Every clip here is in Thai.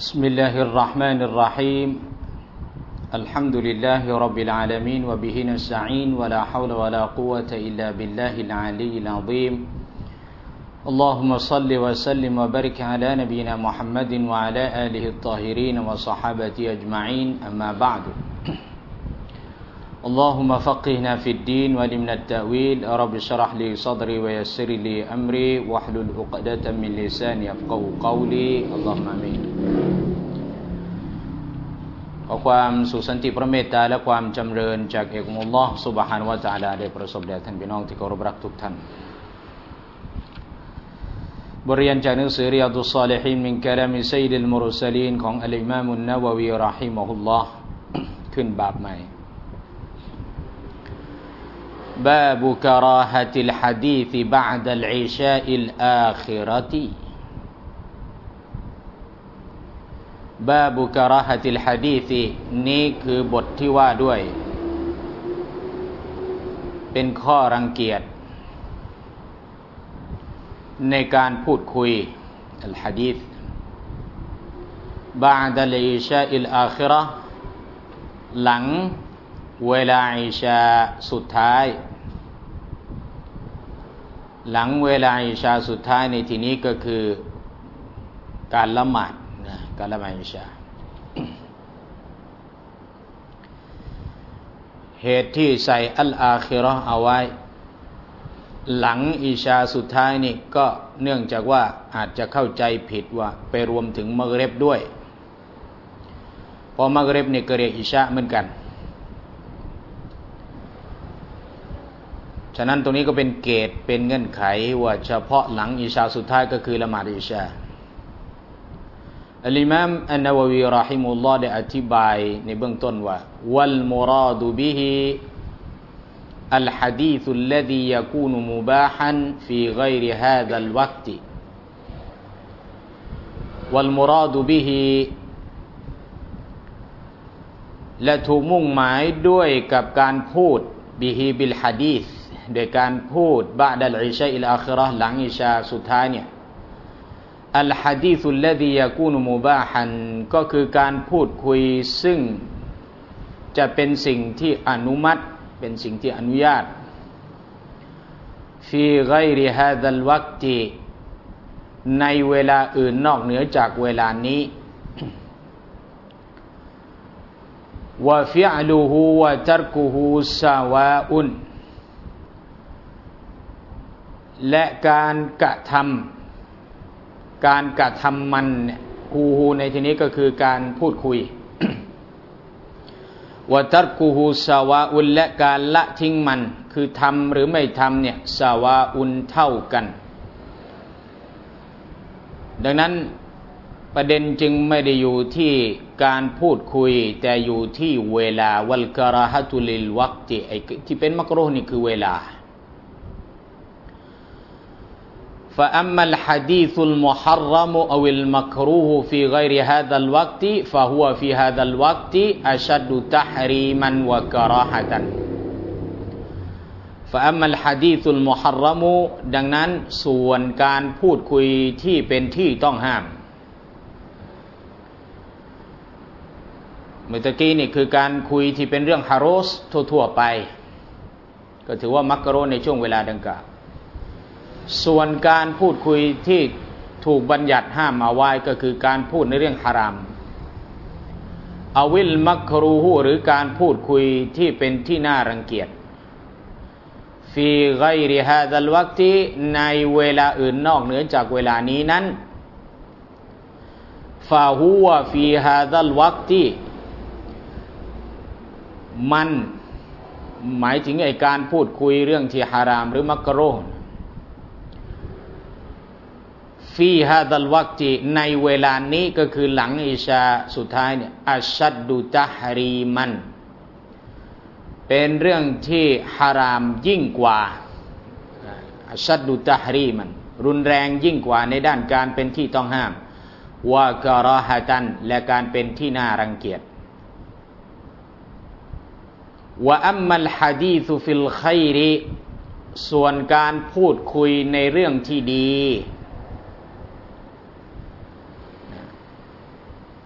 بسم الله الرحمن الرحيم الحمد لله رب العالمين وبه نستعين ولا حول ولا قوة إلا بالله العلي العظيم اللهم صل وسلم وبارك على نبينا محمد وعلى آله الطاهرين وصحابته أجمعين أما بعد اللهم فقهنا في الدين وعلمنا التأويل رب اشرح لي صدري ويسر لي أمري واحلل عقدة من لساني يفقهوا قولي اللهم آمينขอความสุขสันติพระเมตตาและความจำเริญจากเอกองค์อัลเลาะห์ซุบฮานะฮูวะตะอาลาได้ประสบแด่ท่านพี่น้องที่เคารพรักทุกท่านบทเรียนจากหนังสือริยาดุศศอลิฮีนมินกะลามิซัยยิดลมุรสลีนของอัลอิมามอันนะวะวีเราะฮิมะฮุลลอฮ์ขึ้นบาปใหม่บาบุกะราฮะติลหะดีษบะอ์ดัลอิชาอิลอาคิเราะติบาบุกะราฮะติลหะดีษนี้คือบทที่ว่าด้วยเป็นข้อรังเกียจในการพูดคุยอัลหะดีษบะอ์ดัลอิชาอิลอาคิเราะห์หลังเวลาอิชาสุดท้ายหลังเวลาอิชาสุดท้ายในที่นี้ก็คือการละหมาดการละหมาดอิชาเหตุที่ใส่อัลอาคิเราะห์เอาไว้หลังอิชาสุดท้ายนี่ก็เนื่องจากว่าอาจจะเข้าใจผิดว่าไปรวมถึงมักริบด้วยเพราะมักริบนี่ก็เรียกอิชาเหมือนกันฉะนั้นตรงนี้ก็เป็นเกณฑ์เป็นเงื่อนไขว่าเฉพาะหลังอิชาสุดท้ายก็คือละหมาดอิชาอัลอิมามอันนะวะวีเราะฮิมะฮุลลอฮ์ได้อธิบายในเบื้องต้นว่าวัลมุราดุบิฮิอัลหะดีษุลลซียะกูนุมุบาฮันฟีฆอยริฮาซัลวักติวัลมุราดุบิฮิและถูกมุ่งหมายด้วยกับการพูดบิฮิบิลหะดีษโดยการพูดบะอ์ดัลอิชาอิลอาคิเราะห์หลังอิชาสุดท้ายเนี่ยอัลหะดีษุลลซียะกูนุมุบาฮันก็คือการพูดคุยซึ่งจะเป็นสิ่งที่อนุมัติเป็นสิ่งที่อนุญาตฟีฆอยริฮาซัลวักติในเวลาอื่นนอกเหนือจากเวลานี้วะฟิอลุฮูวะตัรกุฮูซาวาอุนและการกระทำมันฮูในที่นี้ก็คือการพูดคุยวะตัรกุฮูซาวาอุนและการละทิ้งมันคือทำหรือไม่ทำเนี่ยซาวาอุนเท่ากันดังนั้นประเด็นจึงไม่ได้อยู่ที่การพูดคุยแต่อยู่ที่เวลาวัลกะราฮะตุลิลวักติไอ้ที่เป็นมักรูฮ์นี่คือเวลาفأما الحديث المحرم أو المكروه في غير هذا الوقت فهو في هذا الوقت أشد تحريما وكراهة فأما الحديث المحرم ดังนั้นส่วนการพูดคุยที่เป็นที่ต้องห้ามเมื่อกี้นี่คือการคุยที่เป็นเรื่องฮารอสทั่วๆไปก็ถือว่ามักรูฮ์ในช่วงเวลาดังกล่าวส่วนการพูดคุยที่ถูกบัญญัติห้ามเอาไว้ก็คือการพูดในเรื่องฮารามอวิลมักรูฮ์หรือการพูดคุยที่เป็นที่น่ารังเกียจฟีฆอยริฮาซัลวักติในเวลาอื่นนอกเหนือจากเวลานี้นั้นฟาฮุวะฟีฮาซัลวักติมันหมายถึงไอ้การพูดคุยเรื่องที่ฮารามหรือมักรูฮ์ฟีฮาซัลวักติในเวลานี้ก็คือหลังอิชาสุดท้ายเนี่ยอัชชัดดุตะฮรีมันเป็นเรื่องที่ฮารามยิ่งกว่าอัชชัดดุตะฮรีมันรุนแรงยิ่งกว่าในด้านการเป็นที่ต้องห้ามวะกะราฮะตันและการเป็นที่น่ารังเกียจวะอัมมัลหะดีษุฟิลค็อยริส่วนการพูดคุยในเรื่องที่ดี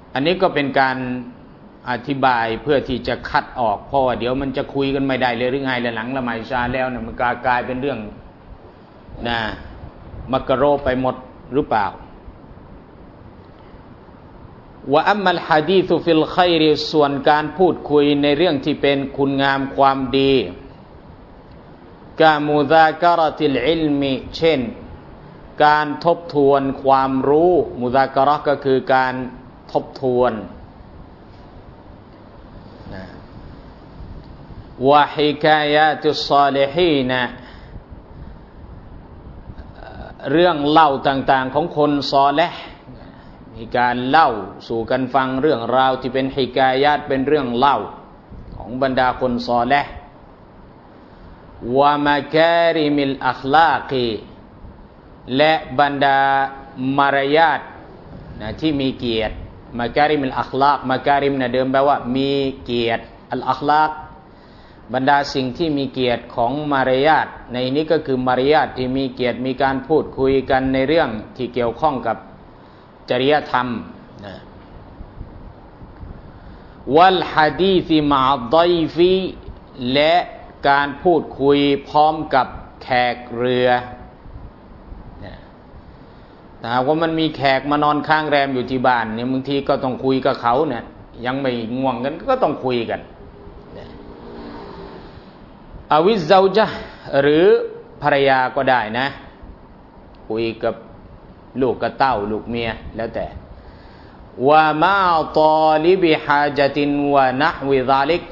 อันนี้ก็เป็นการอธิบายเพื่อที่จะคัดออกเพราะว่าเดี๋ยวมันจะคุยกันไม่ได้เลยหรือไงหลังละหมาดอิชาแล้วเนี่ยมันกลายเป็นเรื่องนะมักรุฮ์ไปหมดหรือเปล่าวะอัมมัลหะดีษฟิลค็อยรส่วนการพูดคุยในเรื่องที่เป็นคุณงามความดีกะมุซากะเราะติลอิลมิเช่นการทบทวนความรู้มุซากะเราะห์ก็คือการทบทวนวะฮิกายาตุศศอลิฮีนเรื่องเล่าต่างๆของคนศอลิห์มีการเล่าสู่กันฟังเรื่องราวที่เป็นฮิกายาตเป็นเรื่องเล่าของบรรดาคนศอลิห์วะมะการิมิลอัคลากีและบรรดามารยาทที่มีเกียรติมะการิมิลอัคลากมะการิมเดิมแปลว่ามีเกียรติอัลอัคลากบรรดาสิ่งที่มีเกียรติของมารยาทในนี้ก็คือมารยาทที่มีเกียรติมีการพูดคุยกันในเรื่องที่เกี่ยวข้องกับจริยธรรมวัลหะดีษมะอัฎฎอยฟีและการพูดคุยพร้อมกับแขกเรือแต่หากว่ามันมีแขกมานอนค้างแรมอยู่ที่บ้านเนี่ยบางทีก็ต้องคุยกับเขาเนี่ยยังไม่ง่วงกันก็ต้องคุยกันอาวิซเซาญะห์หรือภรรยาก็ได้นะคุยกับลูกกับเต้าลูกเมียแล้วแต่วะมาตอลิบิฮาญะตินวะนะฮวิซาลิก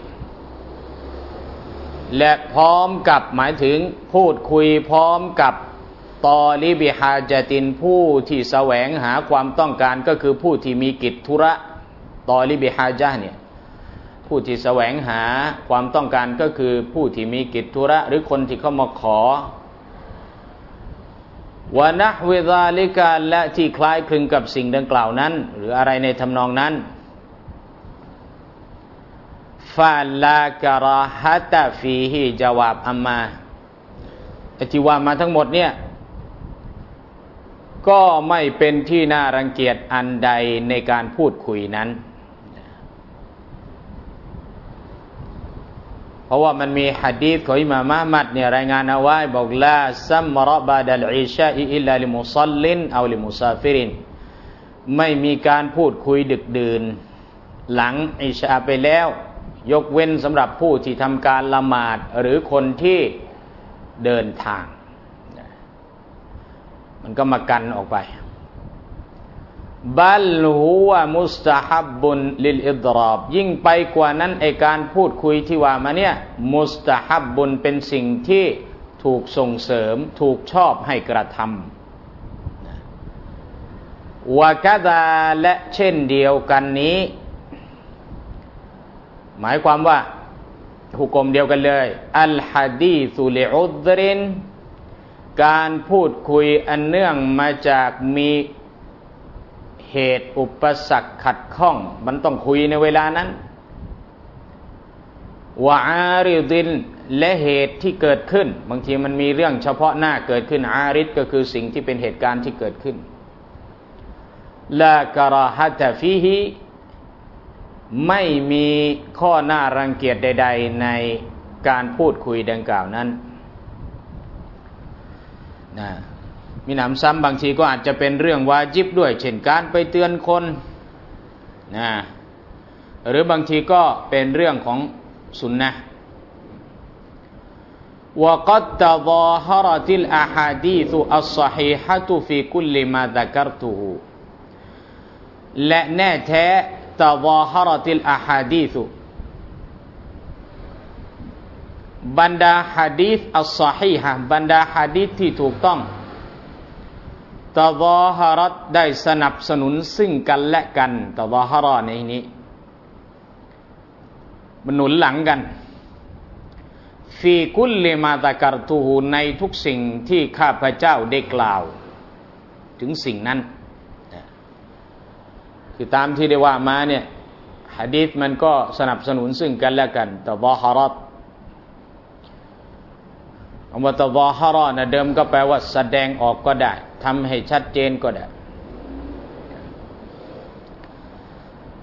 และพร้อมกับหมายถึงพูดคุยพร้อมกับตอลิบิฮาญะตินผู้ที่แสวงหาความต้องการก็คือผู้ที่มีกิจธุระตอลิบิฮาญะห์เนี่ยผู้ที่แสวงหาความต้องการก็คือผู้ที่มีกิจธุระหรือคนที่เข้ามาขอวะนะฮวิซาลิกะและที่คล้ายคลึงกับสิ่งดังกล่าวนั้นหรืออะไรในทำนองนั้นฟาลากะราฮะตะฟีฮิจาวาบอัมมาที่ว่ามาทั้งหมดเนี่ยก็ไม่เป็นที่น่ารังเกียจอันใดในการพูดคุยนั้นเพราะว่ามันมีหะดีษของอิหม่ามอะห์มัดเนี่ยรายงานเอาไว้บอกลาซัมเราะบะดัลอิชาอิอิลลาลิมุศอลลินเอาลิมุซาฟิรินไม่มีการพูดคุยดึกดื่นหลังอิชาไปแล้วยกเว้นสำหรับผู้ที่ทำการละหมาดหรือคนที่เดินทางมันก็มากันออกไปบัลฮุวะมุสตะฮับบุนลิลอิฎรอบยิ่งไปกว่านั้นไอ้การพูดคุยที่ว่ามาเนี่ยมุสตะฮับบุนเป็นสิ่งที่ถูกส่งเสริมถูกชอบให้กระทำวะกะซาและเช่นเดียวกันนี้หมายความว่าหุกมเดียวกันเลยอัลหะดีษุลิอุฎรินการพูดคุยอันเนื่องมาจากมีเหตุอุปสรรคขัดข้องมันต้องคุยในเวลานั้นวะอาริดินและเหตุที่เกิดขึ้นบางทีมันมีเรื่องเฉพาะหน้าเกิดขึ้นอาริดก็คือสิ่งที่เป็นเหตุการณ์ที่เกิดขึ้นลากะราฮะตะฟีฮิไม่มีข้อหน้ารังเกียจใดๆในการพูดคุยดังกล่าวนั้นนะมีหนำซ้ำบางทีก็อาจจะเป็นเรื่องวาญิบด้วยเช่นการไปเตือนคนนะหรือบางทีก็เป็นเรื่องของสุนนะห์วะกัดตะฎาฮะเราะติลอะฮาดีษอัศศอฮีฮะตุฟีกุลลิมาซะกัรตุฮูและแน่แท้ตะฎาฮะเราะติลอะฮาดีษบรรดาหะดีษอัศศอฮีฮะบรรดาหะดีษที่ถูกต้องตะฎาฮะรัตได้สนับสนุนซึ่งกันและกันตะฎาฮะเราะในนี้มันหนุนหลังกันฟีกุลลิมาซะกัรตุฮูในทุกสิ่งที่ข้าพเจ้าได้กล่าวถึงสิ่งนั้นคือตามที่ได้ว่ามาเนี่ยหะดีษมันก็สนับสนุนซึ่งกันและกันตะฎาฮะรัตคำว่าตะฎาฮะเราะนะเดิมก็แปลว่าแสดงออกก็ได้ทำให้ชัดเจนก็ได้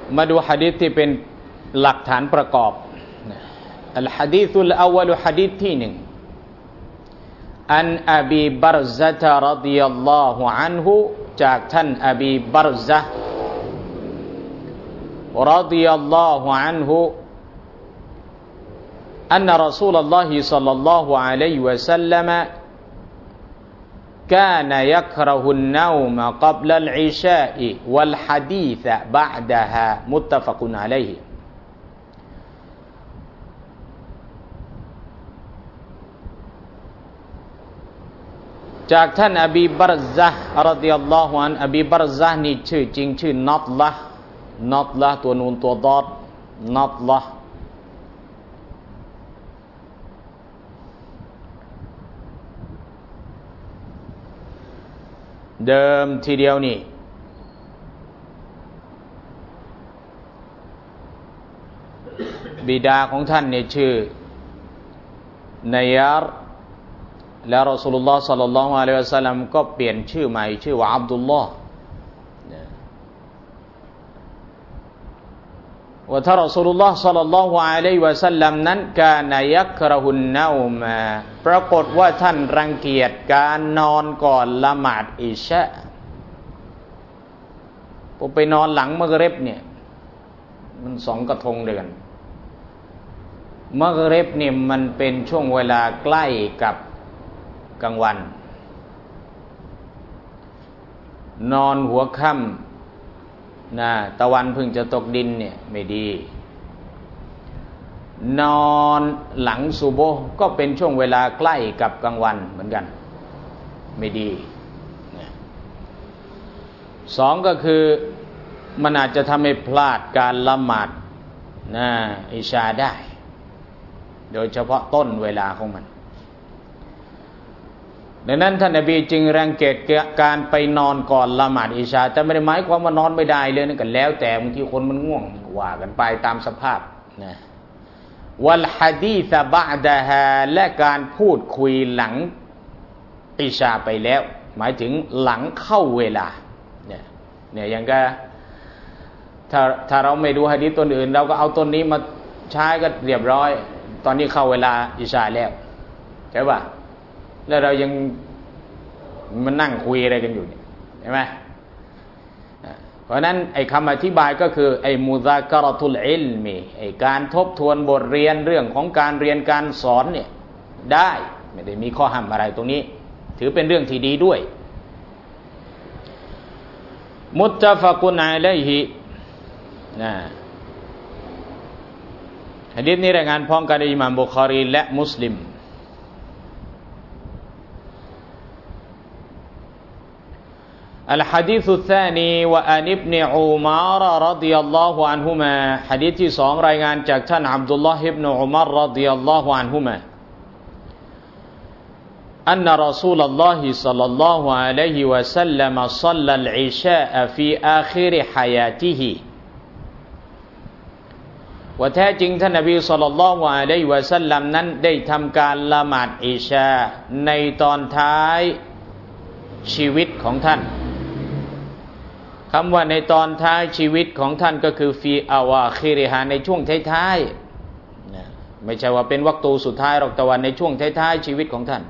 มาดูหะดีษที่เป็นหลักฐานประกอบอัลหะดีษุลอวัลหะดีษที่1อันอบีบัรซะฮ์รอฎิยัลลอฮุอันฮุจากท่านอบีบัรซะฮ์รอฎิยัลลอฮุอันฮุอันรอซูลุลลอฮิศ็อลลัลลอฮุอะลัยฮิวะซัลลัมكان يكره النوم قبل العشاء والحديث بعدها متفق عليه จากท่านอบีบัรซะฮ์รอฎิยัลลอฮุอันอบีบัรซะฮ์นี่ชื่อจริงชื่อนัฎละห์ตัวนูนตัวฎอดนัฎละห์เดิมทีเดียวนี่บิดาของท่านเนี่ยชื่อนายารและรอซูลุลลอฮ์ศ็อลลัลลอฮุอะลัยฮิวะซัลลัมก็เปลี่ยนชื่อใหม่ชื่อว่าอับดุลลอฮ์ว่าถ้ารอซูลุลลอฮ์ศ็อลลัลลอฮุอะลัยฮิวะซัลลัมนั้นกานะยักเราะฮุนเนามาปรากฏว่าท่านรังเกียจการนอนก่อนละหมาดอิชาผมไปนอนหลังมักริบเนี่ยมัน2 กระทงเดือนมักริบเนี่ยมันเป็นช่วงเวลาใกล้กับกลางวันนอนหัวค่ำตะวันเพิ่งจะตกดินเนี่ยไม่ดีนอนหลังซุบฮ์ก็เป็นช่วงเวลาใกล้กับกลางวันเหมือนกันไม่ดี2ก็คือมันอาจจะทำให้พลาดการละหมาดอิชาได้โดยเฉพาะต้นเวลาของมันดังนั้นท่านนบีจึงรังเกียจการไปนอนก่อนละหมาดอิชาแต่ไม่ได้หมายความว่านอนไม่ได้เลยนั่นก็แล้วแต่บางทีคนมันง่วงว่ากันไปตามสภาพนะวัลหะดีษบะดะฮาและการพูดคุยหลังอิชาไปแล้วหมายถึงหลังเข้าเวลาเนี่ยอย่างก็ถ้าเราไม่ดูหะดีษต้นอื่นเราก็เอาต้นนี้มาใช้ก็เรียบร้อยตอนนี้เข้าเวลาอิชาแล้วใช่ป่ะแล้วเรายังมันนั่งคุยอะไรกันอยู่ใช่ไหมเพราะนั้นไอ้คำอธิบายก็คือไอ้มุซากะเราะตุลอิลมีไอ้การทบทวนบทเรียนเรื่องของการเรียนการสอนเนี่ยได้ไม่ได้มีข้อห้ามอะไรตรงนี้ถือเป็นเรื่องที่ดีด้วยมุตตะฟะกุนอะลัยฮิหะดีษนี้รายงานพร้อมกันโดยอิหม่ามบุคอรีและมุสลิมالحديث الثاني وعن ابن عمر رضي الله عنهما حديثที่2รายงานจากท่านอับดุลลอฮ์อิบนุอุมัรรอฎิยัลลอฮุอันฮุมาأن رسول الله صلى الله عليه وسلم صلى العشاء في آخر حياته ว่าแท้จริงท่านนบีศ็อลลัลลอฮุอะลัยฮิวะซัลลัมนั้นได้ทำการละหมาดอิชาในตอนท้ายชีวิตของท่านคำว่าในตอนท้ายชีวิตของท่านก็คือฟีอาวาคิริฮาในช่วงท้ายๆไม่ใช่ว่าเป็นวรรคตูสุดท้ายหรอกแต่ว่าในช่วงท้ายๆชีวิตของท่าน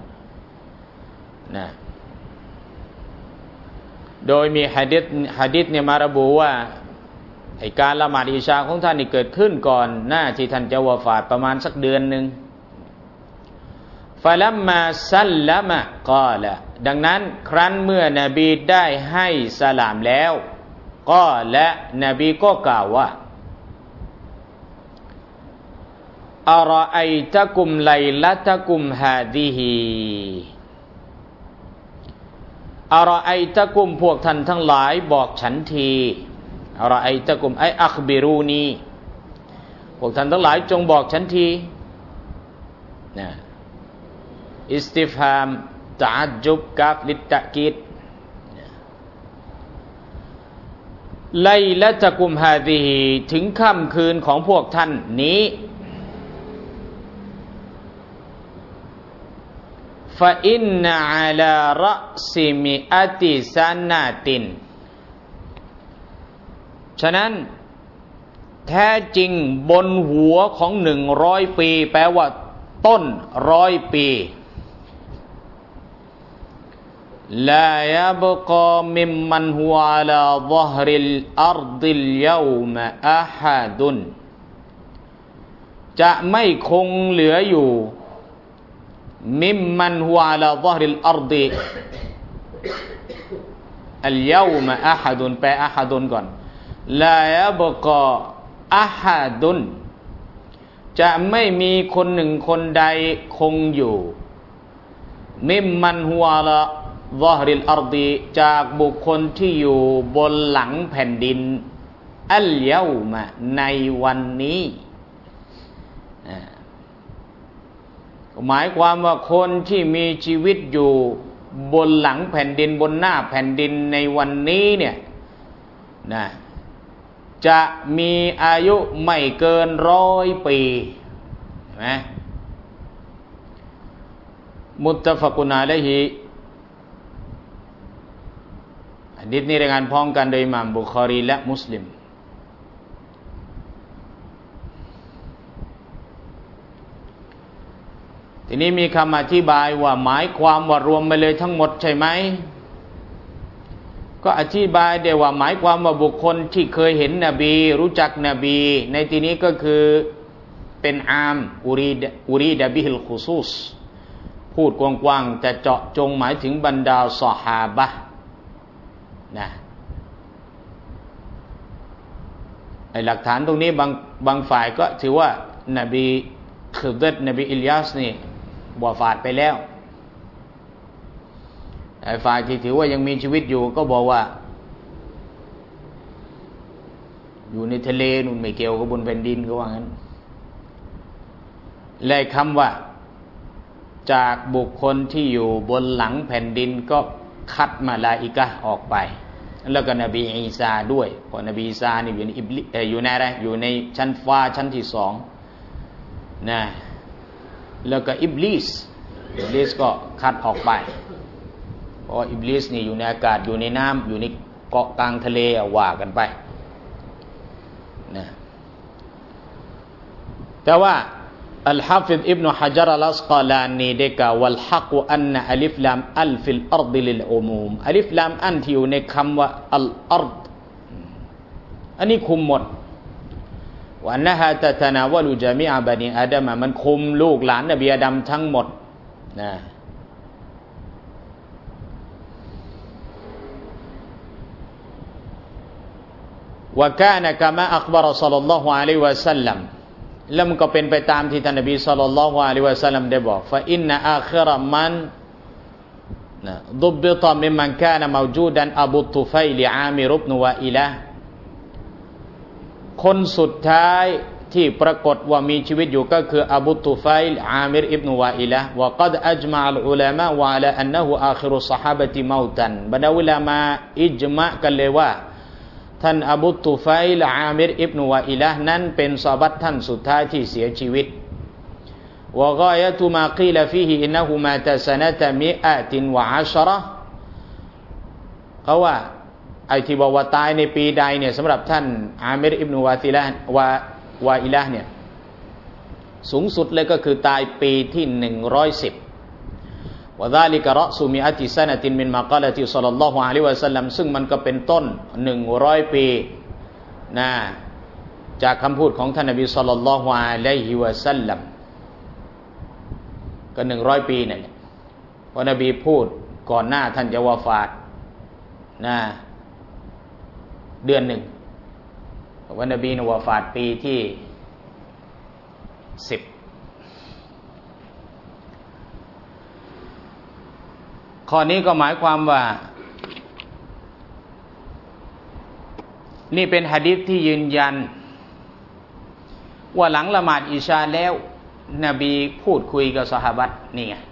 โดยมีหะดีษเนี่ยมาระบุว่าไอ้การละหมาดอิชาของท่านนี่เกิดขึ้นก่อนหน้าที่ท่านจะวะฟาตประมาณสักเดือนนึงฟะลัมมาซัลลัมะกอละดังนั้นครั้นเมื่อนบีได้ให้สลามแล้วก็และนบีก็กล่าวว่าอะรอไอตะกุมไลละตะกุมฮาดิฮีอะรอไอตะกุมพวกท่านทั้งหลายบอกฉันทีอะรอไอตะกุมไออัคบิรูนีพวกท่านทั้งหลายจงบอกฉันทีอิสติฟฮามตะอัจจุบกาฟลิตตะกีดไลละตะกุมฮาซิฮีถึงค่ำคืนของพวกท่านนี้ฟะอินนะอะลารอซิมิอะติซานาตินฉะนั้นแท้จริงบนหัวของ100 ปีแปลว่าต้น100 ปีลายับกามิมมันฮุวะอะลาฎอฮริลอัรฎิลยอมะอะฮะดุนจะไม่คงเหลืออยู่มิมมันฮุวะอะลาฎอฮริลอัรฎิอัลยอมะอะฮะดุนแปลอะฮะดุนก่อนลายับกาอะฮะดุนจะไม่มีคนหนึ่งคนใดคงอยู่มิมมันฮุวะอะลาฎอฮริลอัรฎิจากบุคคลที่อยู่บนหลังแผ่นดินอัลยอมะในวันนี้หมายความว่าคนที่มีชีวิตอยู่บนหลังแผ่นดินบนหน้าแผ่นดินในวันนี้เนี่ยนะจะมีอายุไม่เกิน100 ปีเห็นไหมมุตตะฟักุนอะลัยฮิหะดีษนี้รายงานพ้องกันโดยอิหม่ามบุคอรีและมุสลิมทีนี้มีคำอธิบายว่าหมายความว่ารวมไปเลยทั้งหมดใช่ไหมก็อธิบายได้ว่าหมายความว่าบุคคลที่เคยเห็นนบีรู้จักนบีในที่นี้ก็คือเป็นอามอุรีดะบิฮิลคุซูสพูดกว้างๆแต่เจาะจงหมายถึงบรรดาซอฮาบะห์นะไอ้หลักฐานตรงนี้บางฝ่ายก็ถือว่านบีkhiดรนบีอิลยาสนี่วะฟาตไปแล้วไอ้ฝ่ายที่ถือว่ายังมีชีวิตอยู่ก็บอกว่าอยู่ในทะเลนู่นไม่เกี่ยวกับบนแผ่นดินก็ว่างั้นและคำว่าจากบุคคลที่อยู่บนหลังแผ่นดินก็คัดมาลาอิกะฮ์ออกไปแล้วก็นบีอีสาด้วยเพราะนบีอีสานี่อยู่ในอะไรอยู่ในชั้นฟ้าชั้นที่2นะแล้วก็อิบลิสก็คัดออกไปเพราะอิบลิสนี่อยู่ในอากาศอยู่ในน้ำอยู่ในเกาะกลางทะเลว่ากันไปนะแต่ว่าอัลฮาฟิฎอิบนุฮะญะรอัลอัสกอลานีได้กล่าววัลฮักอันนะอัลิฟลามอัลฟิลอัรฎิลิลอุมูมอัลิฟลามอันที่อยู่ในคำว่าอัลอัรฎอันนี้คุมหมดว่าอันนะฮะตะตะนาวะลุญะมีอะบะนีอาดัมมันคุมลูกหลานนบีอาดัมทั้งหมดนะวะกานะกะมาอัคบะรอศ็อลลัลลอฮุอะลัยฮิวะซัลลัมแล้วมันก็เป็นไปตามที่ท่านนบีศ็อลลัลลอฮุอะลัยฮิวะซัลลัมได้บอกฟะอินนะอาคิเราะมันดุบบิตะมิมมันกานะมาวจูดันอบูตุฟัยลอามิรอิบนุวะอิละคนสุดท้ายที่ปรากฏว่ามีชีวิตอยู่ก็คืออบูตุฟัยลอามิรอิบนุวะอิละวะกัดอัจมะอัลอุลามะวะอะลาอันนะฮูอาคิรุศศอฮาบะติเมาตันบรรดาอุลามะอิจมะกันเลยว่าท่านอบูตุฟัยลอามิรอิบนุวะอิละนั้นเป็นซอฮาบะห์ท่านสุดท้ายที่เสียชีวิตวะกอยะตุมากีลฟีฮิอินนะฮูมาตะซะนะตะมิอะตินวะอัชเราะห์เขาว่าไอ้ที่บอกว่าตายในปีใดเนี่ยสำหรับท่านอามิรอิบนุวะอิละเนี่ยสูงสุดเลยก็คือตายปีที่110วะซาลิกะรอซุมิอะติซะนะตินมินมะกาละติศ็อลลัลลอฮุอะลัยฮิวะซัลลัมซึ่งมันก็เป็นต้น100 ปีนะจากคำพูดของท่านนบีศ็อลลัลลอฮุอะลัยฮิวะซัลลัมก็100 ปีนั่นแหละเพราะนบีพูดก่อนหน้าท่านจะวะฟาตนะเดือนหนึ่งวันนบีวะฟาตปีที่10ข้อนี้ก็หมายความว่านี่เป็นหะดีษที่ยืนยันว่าหลังละหมาดอิชาแล้วนบีพูดคุยกับซอฮาบะห์นี่ไง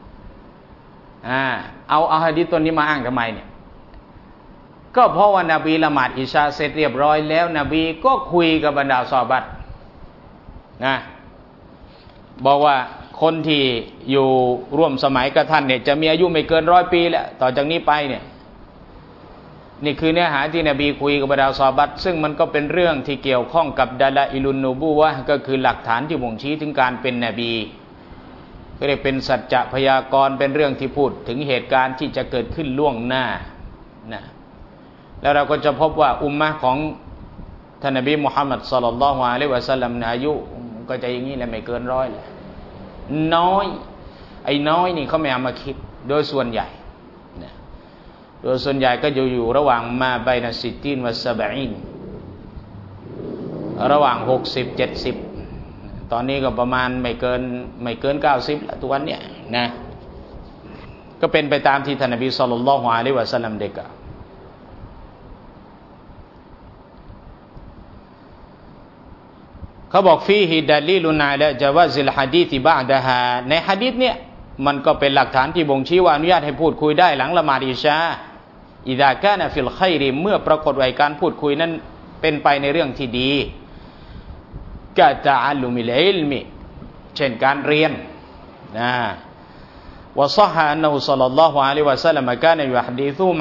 เอาหะดีษตัวนี้มาอ้างทำไมเนี่ยก็เพราะว่านบีละหมาดอิชาเสร็จเรียบร้อยแล้วนบีก็คุยกับบรรดาซอฮาบะห์นะบอกว่าคนที่อยู่ร่วมสมัยกับท่านเนี่ยจะมีอายุไม่เกิน100 ปีแล้วต่อจากนี้ไปเนี่ยนี่คือเนื้อหาที่นบีคุยกับบรรดาซอฮาบะห์ซึ่งมันก็เป็นเรื่องที่เกี่ยวข้องกับดาลาอิลุนนูบูวะห์ก็คือหลักฐานที่บ่งชี้ถึงการเป็นนบีก็เรียกเป็นสัจจะพยากรณ์เป็นเรื่องที่พูดถึงเหตุการณ์ที่จะเกิดขึ้นล่วงหน้านะแล้วเราก็จะพบว่าอุมมะห์ของท่านนบีมุฮัมมัดศ็อลลัลลอฮุอะลัยฮิวะซัลลัมอายุก็จะอย่างนี้แหละไม่เกิน100แหละน้อยไอ้น้อยนี่เขาไม่เอามาคิดโดยส่วนใหญ่นะโดยส่วนใหญ่ก็อยู่ระหว่างมาบัยนะซิตตีนวะซะบะอีนระหว่าง60-70ตอนนี้ก็ประมาณไม่เกิน90แล้วทุกวันเนี่ยนะก็เป็นไปตามที่ท่านนบีศ็อลลัลลอฮุอะลัยฮิวะซัลลัมได้กล่าวเขาบอกฟีฮิดะลีลุนอะลาญะวาซิลหะดีษบะอ์ดะฮาในหะดีษเนี่ยมันก็เป็นหลักฐานที่บ่งชี้ว่าอนุญาตให้พูดคุยได้หลังละหมาดอิชาอิซากานะฟิลค็อยรเมื่อปรากฏว่าการพูดคุยนั้นเป็นไปในเรื่องที่ดีกะตะอัลลุมิลอิลมิเช่นการเรียนนะวะศ็อฮฮะอันนะฮูศ็อลลัลลอฮุอะลัยฮิวะซัลลัมกานะยุฮะดีซุม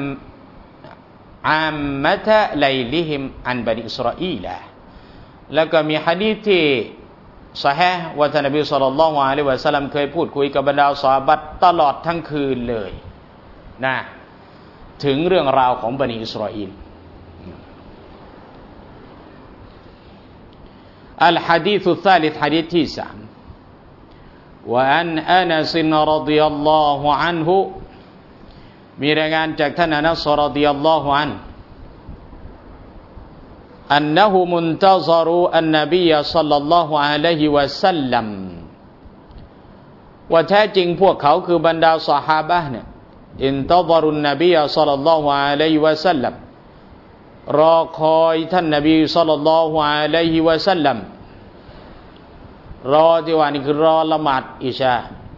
อัมมะตะไลลิฮิมอันบะนิอิสราอีลแล้วก็มีหะดีษที่ซอฮีฮ์ว่าท่านนบีศ็อลลัลลอฮุอะลัยฮิวะซัลลัมเคยพูดคุยกับบรรดาซอฮาบะห์ตลอดทั้งคืนเลยนะถึงเรื่องราวของบะนีอิสราอีลอัลหะดีษุซาลิษหะดีษที่3ว่าอันอานัสรฎิยัลลอฮุอันฮุมีรายงานจากท่านอานัสรฎิยัลลอฮุอันฮุأنه منتظر النبي صلى الله عليه وسلم ว่าแท้จริงพวกเขาคือบรรดาซอฮาบะห์เนี่ยอินตะฎรุนนบีศ็อลลัลลอฮุอะลัยฮิวะซัลลัมรอคอยท่านนบีศ็อลลัลลอฮุอะลัยฮิวะซัลลัมรอที่ว่านี่คือรอละหมาดอิชา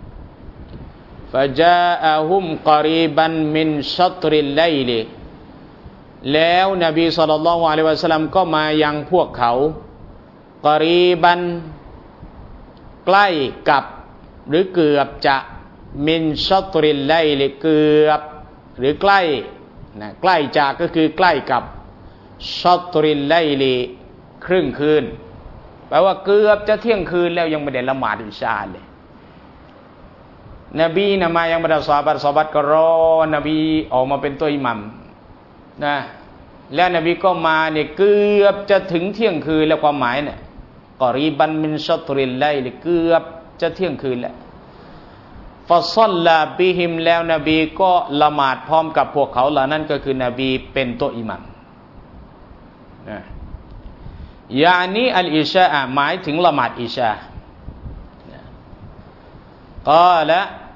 فجاءهم قريبا من شطر الليلแล้วนบีศ็อลลัลลอฮุอะลัยฮิวะซัลลัมก็มายังพวกเขากอรีบันใกล้กับหรือเกือบจะมินชัตริลไลลิเกือบหรือใกล้นะใกล้จากก็คือใกล้กับชัตริลไลลิครึ่งคืนแปลว่าเกือบจะเที่ยงคืนแล้วยังไม่ได้ละหมาดอิชาเลยนบีนะมายังบรรดาซอฮาบะห์ก็รอนบีออกมาเป็นตัวอิหมัมนะแล้วนบีก็มาเนี่ยเกือบจะถึงเที่ยงคืนแล้วความหมายเนี่ยกอรีบันมินชัตริลไลลิเกือบจะเที่ยงคืนแล้วฟะศ็อลลาบิฮิมแล้วนบีก็ละหมาดพร้อมกับพวกเขาเหล่านั้นก็คือนบีเป็นตัวอิหมัมนะยานีอัลอิชาหมายถึงละหมาดอิชากอละ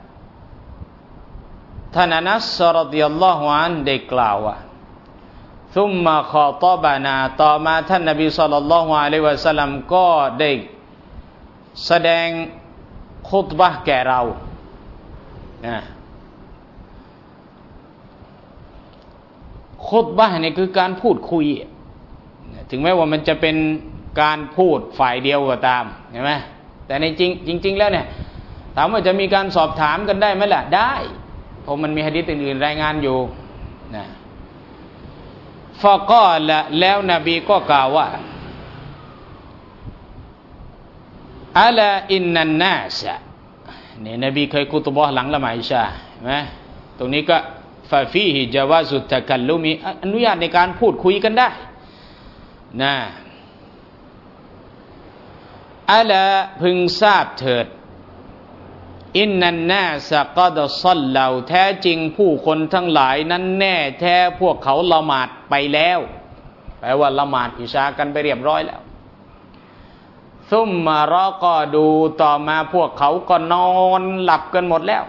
ท่านอานัสรฎิยัลลอฮุอันฮุได้กล่าวว่าซุมมาขอตอบานาต่อมาท่านนบีศ็อลลัลลอฮุอะลัยฮิวะซัลลัมก็ได้แสดงคุตบะห์แก่เราคุตบะห์นี่คือการพูดคุยถึงแม้ว่ามันจะเป็นการพูดฝ่ายเดียวก็ตามเห็นไหมแต่ในจริงแล้วเนี่ยถามว่าจะมีการสอบถามกันได้ไหมล่ะได้เพราะมันมีหะดีษอื่นๆรายงานอยู่นะฟะกอละแล้วนบีก็กล่าวว่าอะลาอินนันนาสเนี่ยนบีเคยกุตุบะห์หลังละหมาดอิชาเห็นไหมตรงนี้ก็ฟะฟีฮิญะวาซุตตะกัลลุมีอนุญาตในการพูดคุยกันได้นะอะลาพึงทราบเถิดอินนันนาสกอดซัลลาแท้จริงผู้คนทั้งหลายนั้นแน่แท้พวกเขาละหมาดไปแล้วแปลว่าละหมาดอิชากันไปเรียบร้อยแล้วซุมมารอก็ดูต่อมาพวกเขาก็นอนหลับกันหมดแล้ว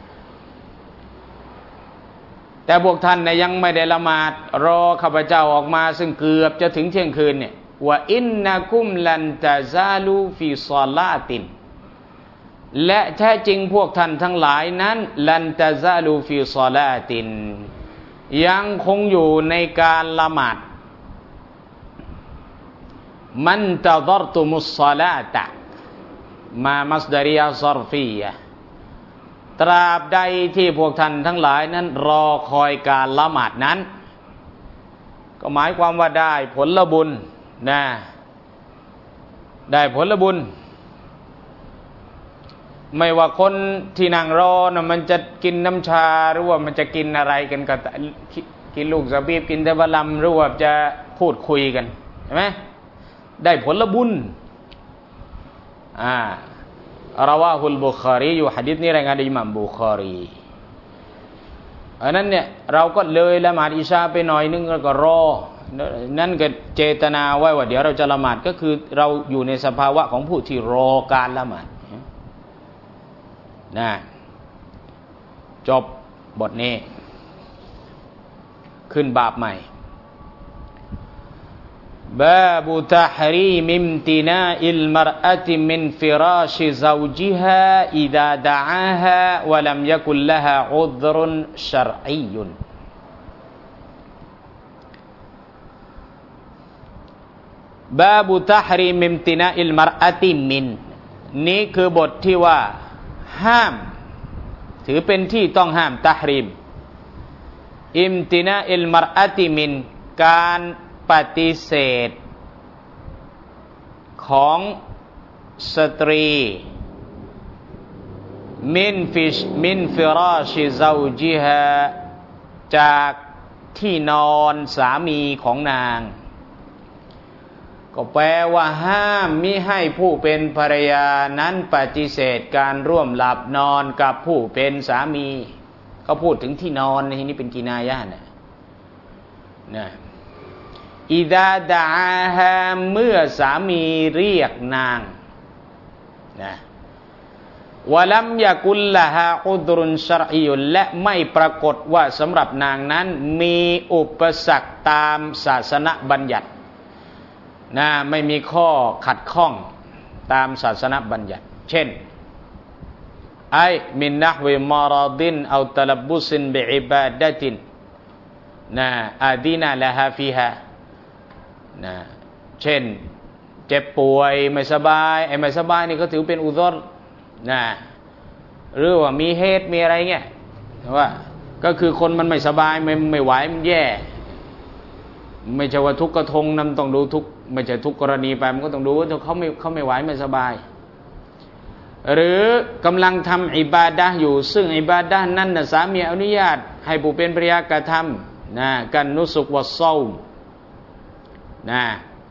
แต่พวกท่านเนี่ยยังไม่ได้ละหมาดรอข้าพเจ้าออกมาซึ่งเกือบจะถึงเที่ยงคืนเนี่ยว่าอินนะกุมลันตะซาลูฟีศอลาตินและแท้จริงพวกท่านทั้งหลายนั้นลันตะซาลูฟีศอลาตินยังคงอยู่ในการละหมาดมันตะฎอรตุมุศศอลาตะมามัสดาริยะซอรฟียะตราบใดที่พวกท่านทั้งหลายนั้นรอคอยการละหมาดนั้นก็หมายความว่าได้ผลบุญนะได้ผลบุญไม่ว่าคนที่นั่งรอนะมันจะกินน้ำชาหรือว่ามันจะกินอะไรกันก็กินลูกสะบีบกินแต่บะลัมหรือว่าจะพูดคุยกันใช่ไหมได้ผลบุญราวาฮุลบุคารีอยู่หะดีษนี้รายงานโดยอิหม่ามบุคารีอันนั้นเนี่ยเราก็เลยละหมาดอิชาไปหน่อยนึงแล้วก็รอนั่นก็เจตนาไว้ว่าเดี๋ยวเราจะละหมาดก็คือเราอยู่ในสภาวะของผู้ที่รอการละหมาดนะจบบทนี้ขึ้นบาปใหม่บาบุตะฮรีมอิมตินาอิลมรอะติมินฟิราชิซาวจิฮาอิดาดะอาฮาวะลัมยะกุลละฮาอุฎรุนชัรอียุนบาบุตะฮรีมอิมตินาอิลมรอะติมินนี้คือบทที่ว่าห้ามถือเป็นที่ต้องห้ามตะฮรีมอิมตินาอิลมรอะติมินการปฏิเสธของสตรีมินฟิราชิซาวจิฮาจากที่นอนสามีของนางก็แปลว่าห้ามมิให้ผู้เป็นภรรยานั้นปฏิเสธการร่วมหลับนอนกับผู้เป็นสามีเขาพูดถึงที่นอนในที่นี้เป็นกินายะนะอิดาดาฮาเมื่อสามีเรียกนางนะวะลัมยะกุลละฮาอุฎรุนชัรอียุนและไม่ปรากฏว่าสำหรับนางนั้นมีอุปสรรคตามศาสนบัญญัตินะไม่มีข้อขัดข้องตามศาสนบัญญัติเช่นมินนะฮวิมารอดินเอาตะลับบุซินบิอิบาดะตินนะอาดีนาละฮาฟีฮานะเช่นเจ็บป่วยไม่สบายไม่สบายนี่ก็ถือเป็นอุฎรนะหรือว่ามีเหตุมีอะไรเงี้ยว่าก็คือคนมันไม่สบายไม่ไหวมันแย่ไม่ใช่ว่าทุกกระทงนั้นต้องดูทุกไม่ใช่ทุกกรณีไปมันก็ต้องดูว่าเขาไม่ไหวไม่สบายหรือกำลังทำอิบาดะห์อยู่ซึ่งอิบาดะห์นั้นนะสามีอนุญาตให้ผู้เป็นภรรยากระทำนะกันนุสุกวัสซอมนะ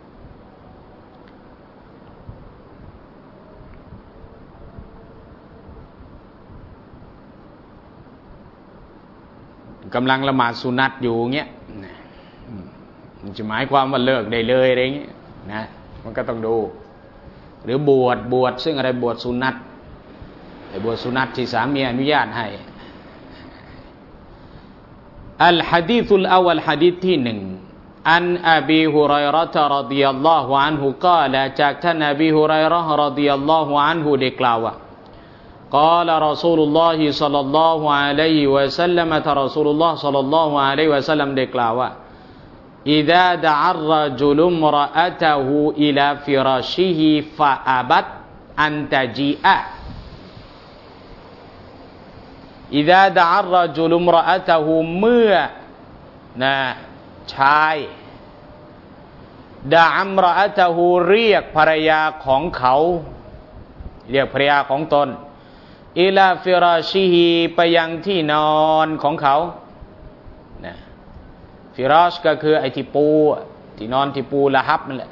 กำลังละหมาดสุนัตอยู่เงี้ยมันจะหมายความว่าเลิกได้เลยอะไรเงี้ยนะมันก็ต้องดูหรือบวชซึ่งอะไรบวชสุนัตบวชสุนัตที่สามีอนุญาตให้อัลฮะดีษุลอวัลฮะดีษที่หนึ่งอันอบีฮุรัยเราะฮ์รอฎิยัลลอฮุอันฮุกล่าวจากท่านอบีฮุรัยเราะฮ์รอฎิยัลลอฮุอันฮุได้กล่าวว่ากล่าวรอซูลุลลอฮิศ็อลลัลลอฮุอะลัยฮิวะซัลลัมท่านรอซูลุลลอฮ์ศ็อลลัลลอฮุอะลัยฮิวะซัลลัมได้กล่าวว่าอิซาดะอัรรจุลุมรอะตะฮูอิลาฟิราชิฮิฟะอะบัตอันตะจีอะอิซาดะอัรรจุลุมรอะตะฮูเมื่อนะชายดะอัมรอะตะฮูเรียกภรรยาของเขาเรียกภรรยาของตนอิลาฟิราชิฮิไปยังที่นอนของเขานะฟิราชก็คือไอ้ที่ปูที่นอนที่ปูละหับนั่นแหละ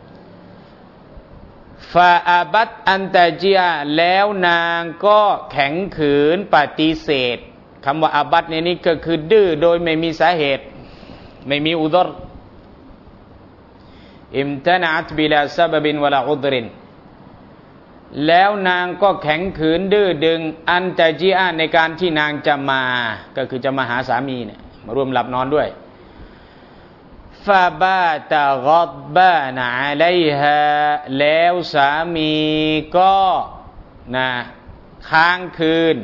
ฟาอาบัตอันตะจีอะแล้วนางก็แข็งขืนปฏิเสธคำว่าอาบัตในนี้ก็คือดื้อโดยไม่มีสาเหตุไม่มีอุฎรอิมตะนะอัตบิลาซะบะบินวะลาอุฎรินแล้วนางก็แข็งขืนดื้อดึงอันตะจีอะในการที่นางจะมาก็คือจะมาหาสามีเนี่ยมาร่วมหลับนอนด้วยฟาบาตะกัดบานะอะลัยฮาแล้วสามีก็นะค้างคืน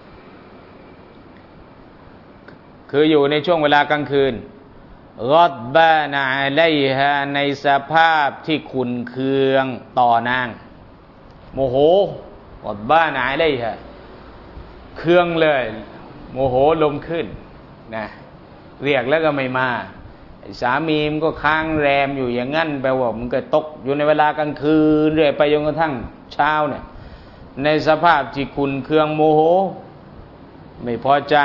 คืออยู่ในช่วงเวลากลางคืนกัดบานะอะลัยฮาในสภาพที่ขุ่นเคืองต่อนางโมโหกัดบานะอะลัยฮาเคืองเลยโมโหลมขึ้นนะเรียกแล้วก็ไม่มาสามีมันก็ค้างแรมอยู่อย่างนั้นแปลว่ามันก็ตกอยู่ในเวลากลางคืนเรื่อยไปจนกระทั่งเช้าเนี่ยในสภาพที่ขุ่นเคืองโมโหไม่พอใจ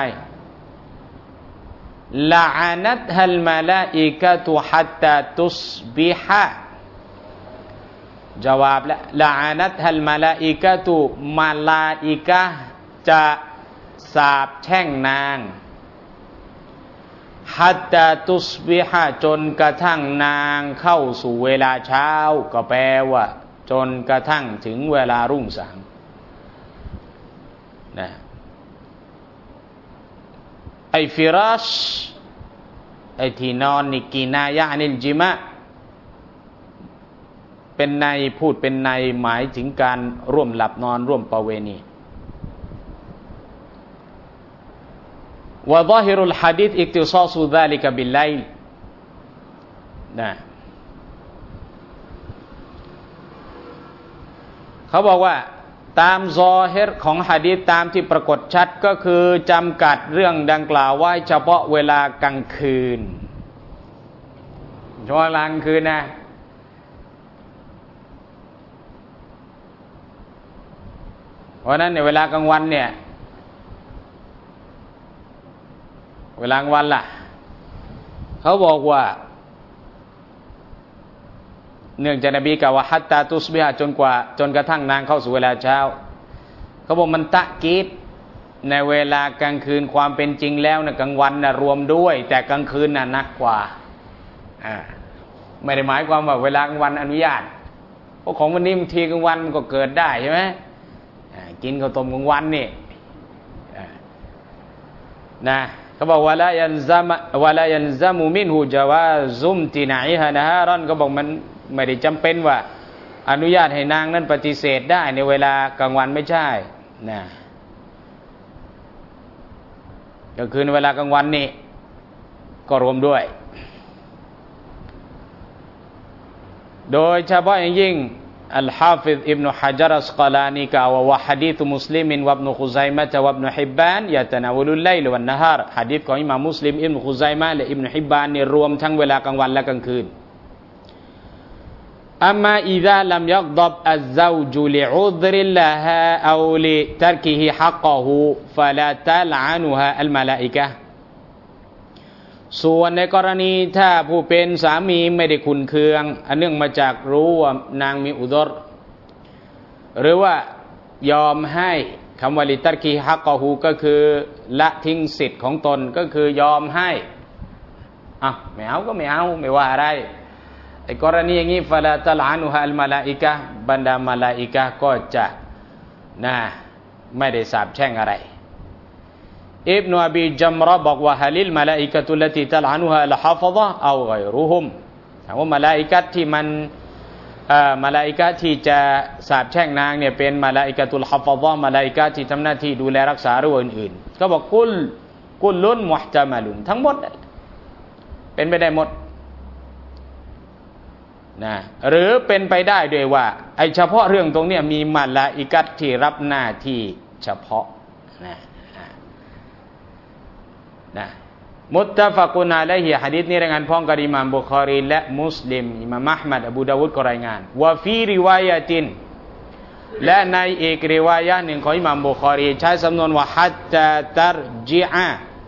ละอานัตฮัลมาลาอิกะตุฮัตตาตุสบิฮะจาวาบละอานัตฮัลมาลาอิกะตุมาลาอิกะจะสาปแช่งนางฮัตตาตุสบิฮะจนกระทั่งนางเข้าสู่เวลาเช้าก็แปลว่าจนกระทั่งถึงเวลารุ่งสางนะไอฟิรัชไอที่นอนนี่กินายะนิลจิมะเป็นในพูดเป็นในหมายถึงการร่วมหลับนอนร่วมประเวณีวะฎอฮิรุลหะดีษอิกติศอซุซาลิกะบิลไลล์นะเขาบอกว่าตามซอฮิรของหะดีษตามที่ปรากฏชัดก็คือจำกัดเรื่องดังกล่าวไว้เฉพาะเวลากลางคืนเฉพาะกลางคืนนะเพราะนั้นในเวลากลางวันเนี่ยเวลากลางวันล่ะเขาบอกว่าเนื่องจากนบีกล่าวว่าฮัตตาตุสบิฮะจนกระทั่งนางเข้าสู่เวลาเช้าเขาบอกมันตะกีดในเวลากลางคืนความเป็นจริงแล้วนะกลางวันนะรวมด้วยแต่กลางคืนน่ะหนักกว่าไม่ได้หมายความว่าเวลากลางวันอนุญาตเพราะของวันนี้บางทีกลางวันมันก็เกิดได้ใช่ไหมกินข้าวต้มกลางวันนี่นะเขาบอกว่าละยันซามุมินฮูจาวาซุมตินาอิฮะนะฮะรอนก็บอกมันไม่ได้จำเป็นว่าอนุญาตให้นางนั้นปฏิเสธได้ในเวลากลางวันไม่ใช่นะก็คือในเวลากลางวันนี่ก็รวมด้วยโดยเฉพาะอย่างยิ่งอัลฮาฟิซอิบนุฮะญะรอัสกอลานีกล่าวว่าหะดีษมุสลิมวะอิบนุคุซัยมะฮ์วะอิบนุฮิบบานยะตะนาวลุลไลลวันนะฮาร์หะดีษของอิหม่ามมุสลิมอิบนุคุซัยมะฮ์และอิบนุฮิบบานนี่รวมทั้งเวลากลางวันและกลางคืนอัมมาอิซาลัมยักฎบอัซซาวจุลิอุฎริลลาฮะเอาลิตัรกิฮิฮักกะฮูฟะลาตัลอานุฮาอัลมะลาอิกะฮ์ส่วนในกรณีถ้าผู้เป็นสามีไม่ได้ขุ่นเคืองอันเนื่องมาจากรู้ว่านางมีอุฎรหรือว่ายอมให้คำว่าลิตัรกีฮักกะฮูก็คือละทิ้งสิทธิ์ของตนก็คือยอมให้ไม่เอาก็ไม่เอาไม่ว่าอะไรไอ้กรณีอย่างนี้ฟะลาตัลอานุฮาอัลมะลาอิกะฮ์บรรดามะลาอิกะฮ์ก็จะไม่ได้สาปแช่งอะไรอิบนุอบีจัมเราะห์บอกว่าฮะลิลมะลาอิกะตุลติตัลอานุฮาอัลฮาฟะฎะเอาฆอยรุฮุมถามว่ามะลาอิกะฮ์ที่มันมะลาอิกะฮ์ที่จะสาปแช่งนางเนี่ยเป็นมะลาอิกะตุลฮาฟะฎะมะลาอิกะฮ์ที่ทำหน้าที่ดูแลรักษาหรืออื่นๆก็บอกกุลลุนมุห์ตะมะลุนทั้งหมดเป็นไปได้หมดนะหรือเป็นไปได้ด้วยว่าไอ้เฉพาะเรื่องตรงเนี้ยมีมะลาอิกะฮ์ที่รับหน้าที่เฉพาะนะมุตตะฟักุนอะลัยฮิหะดีษนี้รายงานพ้องกับอิหม่ามบุคอรีและมุสลิมอิหม่ามอะห์มัดอบูดาวุดก็รายงานวะฟีริวายะตินและในอีกริวายะห์หนึ่งของอิหม่ามบุคอรีใช้สำนวนว่าฮัตตาตัรจิอะ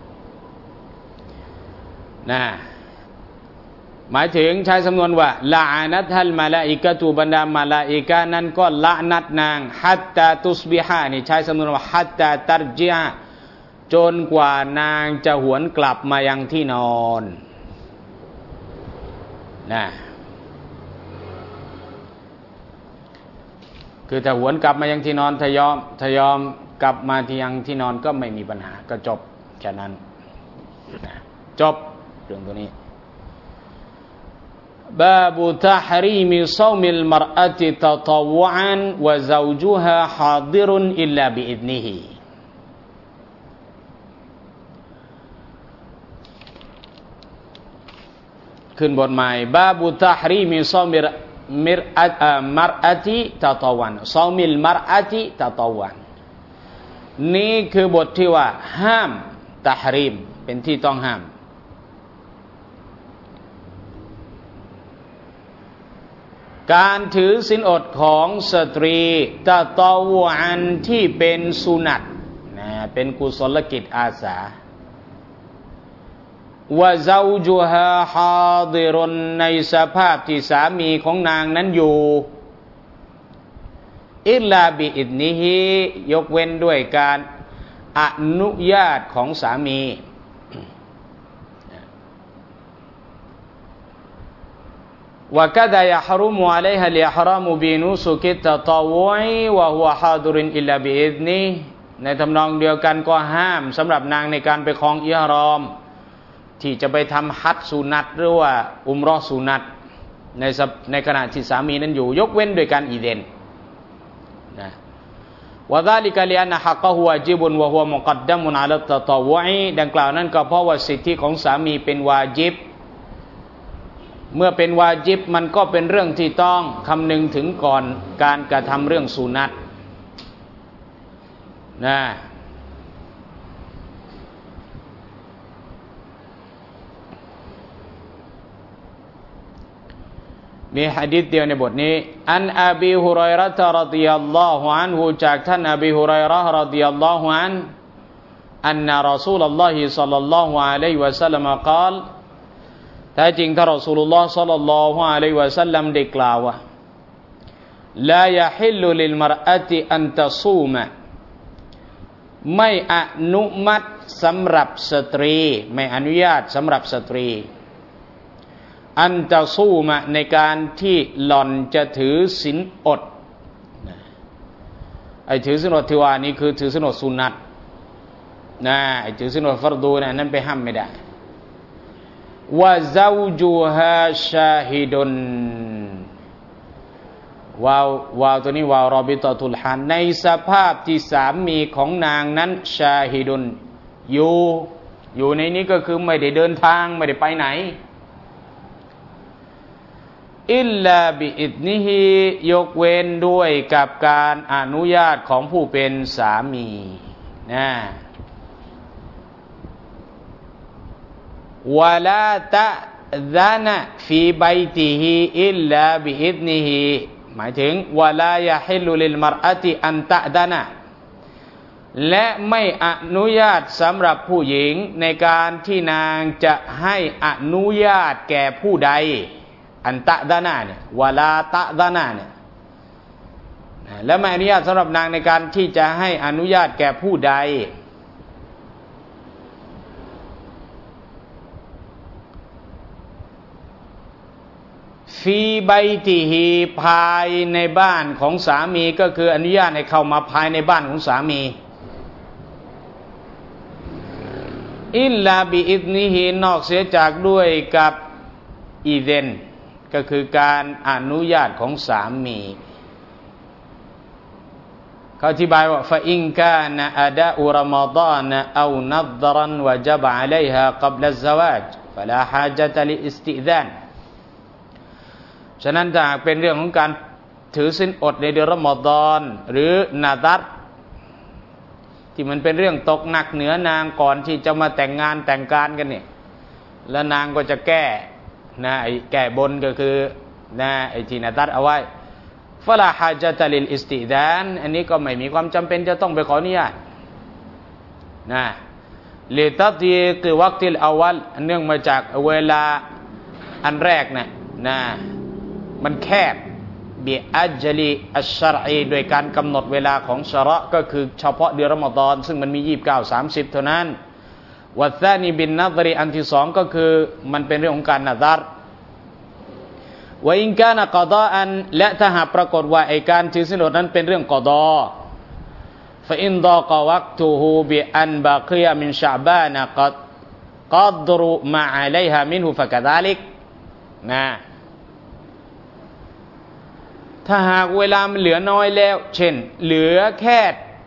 นะหมายถึงใช้สำนวนว่าละอานัตฮัลมะลาอิกะตุบรรดามะลาอิกะฮ์นั้นก็ละนัดนางฮัตตาตุสบิฮะนี่ใช้สำนวนว่าฮัตตาตัรจิอะจนกว่านางจะหวนกลับมายังที่นอนนะคือถ้าหวนกลับมายังที่นอนทยอมกลับมาที่ยังที่นอนก็ไม่มีปัญหาก็จบแค่นั้นนะจบเรื่องตัวนี้บาบุตะฮรีมิซอมิลมารอะติตะตอวอันวะซาวจุฮาฮาดิรุนอิลลาบิอิซนิฮิขึ้นบทใหม่บาบุตะฮรีมิซอมิลมารอะติตะตอวันซอมิลมารอะติตะตอวันนี่คือบทที่ว่าห้ามตะฮรีมเป็นที่ต้องห้ามการถือศีลอดของสตรีตะตอวอันที่เป็นสุนัตนะเป็นกุศลกิจอาสาวะซาวจุฮาฮาดิรุนในสภาพที่สามีของนางนั้นอยู่อิลลาบิอิดนิฮิยกเว้นด้วยการอนุญาตของสามีวะกะดะยะฮรุมุอะลัยฮะลิยะฮรอมุบินุสุกิตตะตอวุอิวะฮุวะฮาดิรุนอิลลาบิอิดนิในทำนองเดียวกันก็ห้ามสำหรับนางในการไปครองอิหรอมที่จะไปทำฮัจญ์สุนัตหรือว่าอุมเราะห์สุนัตในขณะที่สามีนั้นอยู่ยกเว้นโดยการอีเดนนะวะซาลิกะลิอันนะฮักกะฮุวาญิบุนวะฮุวะมุกัดดัมุนอะลัตตะตอวุอิดังกล่าวนั้นก็เพราะว่าสิทธิของสามีเป็นวาญิบเมื่อเป็นวาญิบมันก็เป็นเรื่องที่ต้องคำนึงถึงก่อนการกระทำเรื่องสุนัตนะมีหะดีษเดียวในบทนี้อันอบีฮุรัยเราะฮ์รอฎิยัลลอฮุอันฮุจากท่านอบีฮุรัยเราะฮ์รอฎิยัลลอฮุอันอันนะรอซูลุลลอฮิศ็อลลัลลอฮุอะลัยฮิวะซัลลัมกล่าวแท้จริงท่านรอซูลุลลอฮ์ศ็อลลัลลอฮุอะลัยฮิวะซัลลัมได้กล่าวว่าลายะฮิลลุลิลมารอะติอันตะซูมะไม่อนุมัติสำหรับสตรีไม่อนุญาตสำหรับสตรีอันตะซูมะในการที่หล่อนจะถือศีลอดไอ้ถือศีลอดที่ว่านี้คือถือศีลอดสุนัตนะไอ้ถือศีลอดฟัรดูนั้นไปห้ามไม่ได้วะซาวจุฮาชาฮิดุนวาวตัวนี้วาวรอบิตะตุลฮันในสภาพที่สามีของนางนั้นชาฮิดุนอยู่ในนี้ก็คือไม่ได้เดินทางไม่ได้ไปไหนอิลลาบิอิดนิฮิยกเว้นด้วยกับการอนุญาตของผู้เป็นสามีนะวะลาตะซานะฟีบัยติฮิอิลลาบิอิดนิฮิหมายถึงวะลายะฮิลลุลิลมารอะติอันตะดานะและไม่อนุญาตสำหรับผู้หญิงในการที่นางจะให้อนุญาตแก่ผู้ใดอันตะดานะเนี่ยวะลาตะดานะเนี่ยและไม่อนุญาตสำหรับนางในการที่จะให้อนุญาตแก่ผู้ใดฟีไบติฮีภายในบ้านของสามีก็คืออนุญาตให้เข้ามาภายในบ้านของสามีอิลลาบิอิดนิฮีนอกเสียจากด้วยกับอีเดนก็คือการอนุญาตของสามีเขาอธิบายว่าฟะอินกานะอะดาอุรอมฎอนเอานัฎรันวะจับอะลัยฮากับลัซซะวาจฟะลาฮาจะตะลิอิสติซานฉะนั้นถ้าหากเป็นเรื่องของการถือศีลอดในเดือนรอมฎอนหรือนาดัรที่มันเป็นเรื่องตกหนักเหนือนางก่อนที่จะมาแต่งงานแต่งการกันเนี่ยแล้วนางก็จะแก้นะไอ้แก้บนก็คือนะไอ้ที่นาดัรเอาไว้ฟะลาฮาจะตะลิลอิสติซานอันนี้ก็ไม่มีความจำเป็นจะต้องไปขออนุญาตนะลิตัดยีกิวักติลอาวัลเนื่องมาจากเวลาอันแรกนะมันแคบบิอัจลีอัชชรอีโดยการกำหนดเวลาของชะเราะห์ก็คือเฉพาะเดือนรอมฎอนซึ่งมันมี29 30เท่านั้นวัซานีบินนัฎรีอันที่สองก็คือมันเป็นเรื่องของการนัฎรวะอินกานะกอฎออันและถ้าหากปรากฏว่าไอ้การถือศีลอดนั้นเป็นเรื่องกอฎอฟะอินฎอกะวักตุฮูบิอันบะกียะมินชะอ์บานกัดรุมาอะลัยฮามินฮุฟะกะซาลิกนะถ้าหากเวลามันเหลือน้อยแล้วเช่นเหลือแค่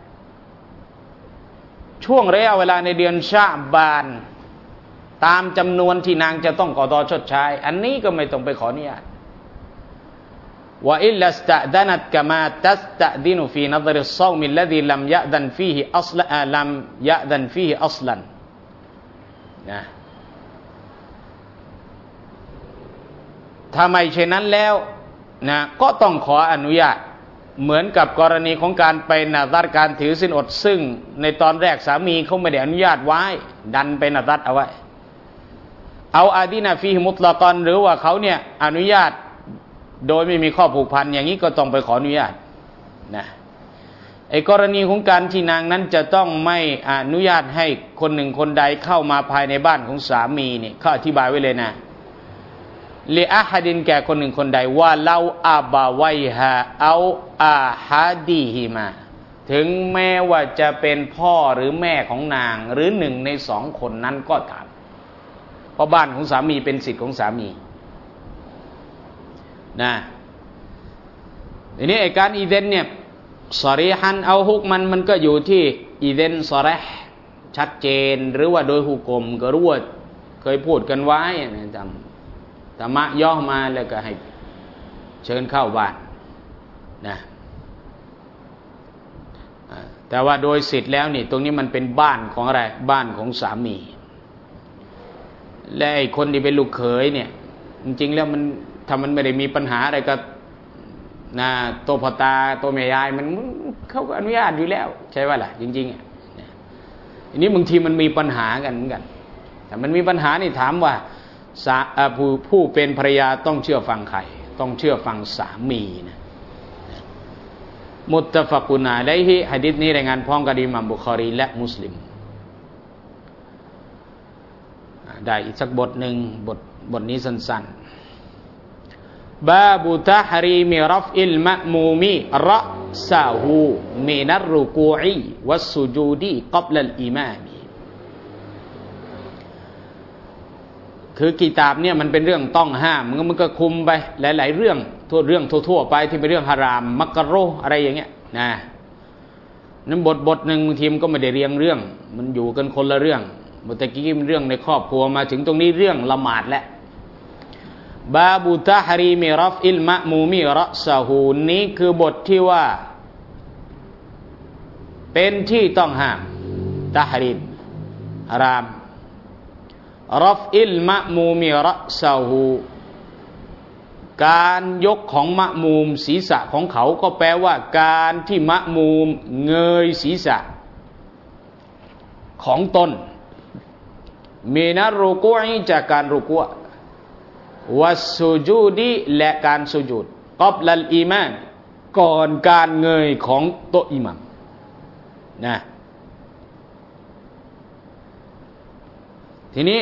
ช่วงระยะเวลาในเดือนชะบานตามจำนวนที่นางจะต้องกอฎอชดใช้อันนี้ก็ไม่ต้องไปขออนุญาตวะอิลลัสตะดานัตกะมาตัสตะดินุฟีนัฎริศศอมิลลซีลัมยะดันฟีฮิอัศลันลัมยะดันฟีฮิอัศลันนะถ้าไม่เช่นนั้นแล้วนะก็ต้องขออนุญาตเหมือนกับกรณีของการไปนะซัรการถือศีลอดซึ่งในตอนแรกสามีเขาไม่ได้อนุญาตไว้ดันไปนะซัรเอาไว้เอาอาดีนาฟีฮิมุตละกอนหรือว่าเขาเนี่ยอนุญาตโดยไม่มีข้อผูกพันอย่างนี้ก็ต้องไปขออนุญาตนะไอ้กรณีของการที่นางนั้นจะต้องไม่อนุญาตให้คนหนึ่งคนใดเข้ามาภายในบ้านของสามีเนี่ยเขาอธิบายไว้เลยนะลิอะฮัดินแก่คนหนึ่งคนใดว่าเล่าอาบาไวฮาเอาอาฮัดีฮิมาถึงแม้ว่าจะเป็นพ่อหรือแม่ของนางหรือหนึ่งในสองคนนั้นก็ตามเพราะบ้านของสามีเป็นสิทธิ์ของสามีนะทีนี้ไอ้การอีเดนเนี่ยซอรีฮันเอาฮุกมันก็อยู่ที่อีเดนซอรีฮ์ชัดเจนหรือว่าโดยฮุกมก็รู้ว่าเคยพูดกันไว้นะจำธรรมะย่อมาแล้วก็ให้เชิญเข้าบ้านนะแต่ว่าโดยสิทธิ์แล้วนี่ตรงนี้มันเป็นบ้านของอะไรบ้านของสามีและไอ้คนที่เป็นลูกเขยเนี่ยจริงๆแล้วมันถ้ามันไม่ได้มีปัญหาอะไรกับนะตัวพ่อตาตัวแม่ยายมันเขาก็อนุญาตอยู่แล้วใช่ป่ะล่ะจริงๆอันนี้บางทีมันมีปัญหากันเหมือนกันแต่มันมีปัญหานี่ถามว่าผู้เป็นภรรยาต้องเชื่อฟังใครต้องเชื่อฟังสามีนะมุตตะฟักุนอะลัยฮิหะดีษนี้รายงานพ้องกับอิหม่ามบุคอรีและมุสลิมได้อีกสักบทหนึ่งบทนี้สั้นๆบาบุตะฮรีมิรัฟอิลมะมูมิรอซะฮูมินัรรุกูอิวัสสุจูดีกับลัลอิมามคือกิตาบเนี่ยมันเป็นเรื่องต้องห้ามมันก็คุมไปหลายๆเรื่องทั่วไปที่เป็นเรื่องฮารามมักรุฮ์อะไรอย่างเงี้ยนะนั้นบทหนึ่งบางทีมันก็ไม่ได้เรียงเรื่องมันอยู่กันคนละเรื่องเมื่อกี้มันเรื่องในครอบครัวมาถึงตรงนี้เรื่องละหมาดแล้วบาบุตะฮรีมิรัฟอิลมะมูมิรอซะฮูนี้คือบทที่ว่าเป็นที่ต้องห้ามตะฮรีมฮารามรัฟอิลมะมูมิรอซะฮูการยกของมะมูมศีรษะของเขาก็แปลว่าการที่มะมูมเงยศีรษะของตนมีนัรรุกูอจากการรุกูวัสสุจูดีและการสุญูดกับลัลอีมานก่อนการเงยของโต๊ะอิหมัมนะทีนี้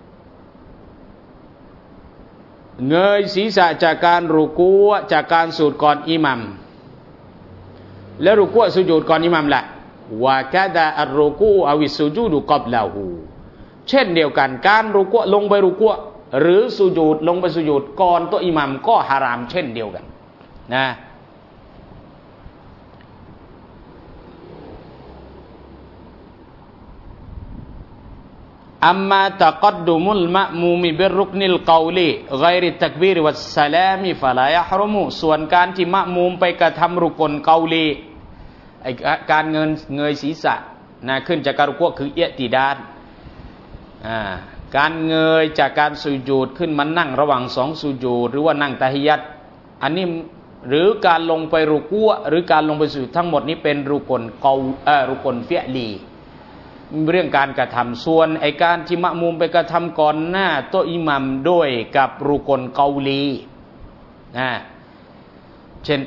เงยศีรษะจากการรุกูจากการสุญูดก่อนอิหมัมและรุกูสุญูดก่อนอิหมัมละวะกะดะอัรรุกูอวิสสุญูดกับละหูเช่นเดียวกันการรุกูลงไปรุกูหรือสุญูดลงไปสุญูดก่อนโต๊ะอิหมัมก็ฮารามเช่นเดียวกันนะอัมมาตะกัดดุมุลมะมูมิบิรุกนิลกอลีไกริตักบีรวัสสลามิฟะลายะฮรุมุส่วนการที่มะมูมไปกระทำรุกลกอลีการเงยศีรษะนะขึ้นจากการรุกูคือเอติดาลการเงยจากการสุญูดขึ้นมานั่งระหว่างสองสุญูดหรือว่านั่งตะฮิยัตอันนี้หรือการลงไปรุกูหรือการลงไปสุญูดทั้งหมดนี้เป็นรุกลรุกลฟิอลีเรื่องการกระทำส่วนไอการที่มะมูมไปกระทำก่อนหน้าโต๊ะอิหมัมด้วยกับรุกลกอลีนะเช่น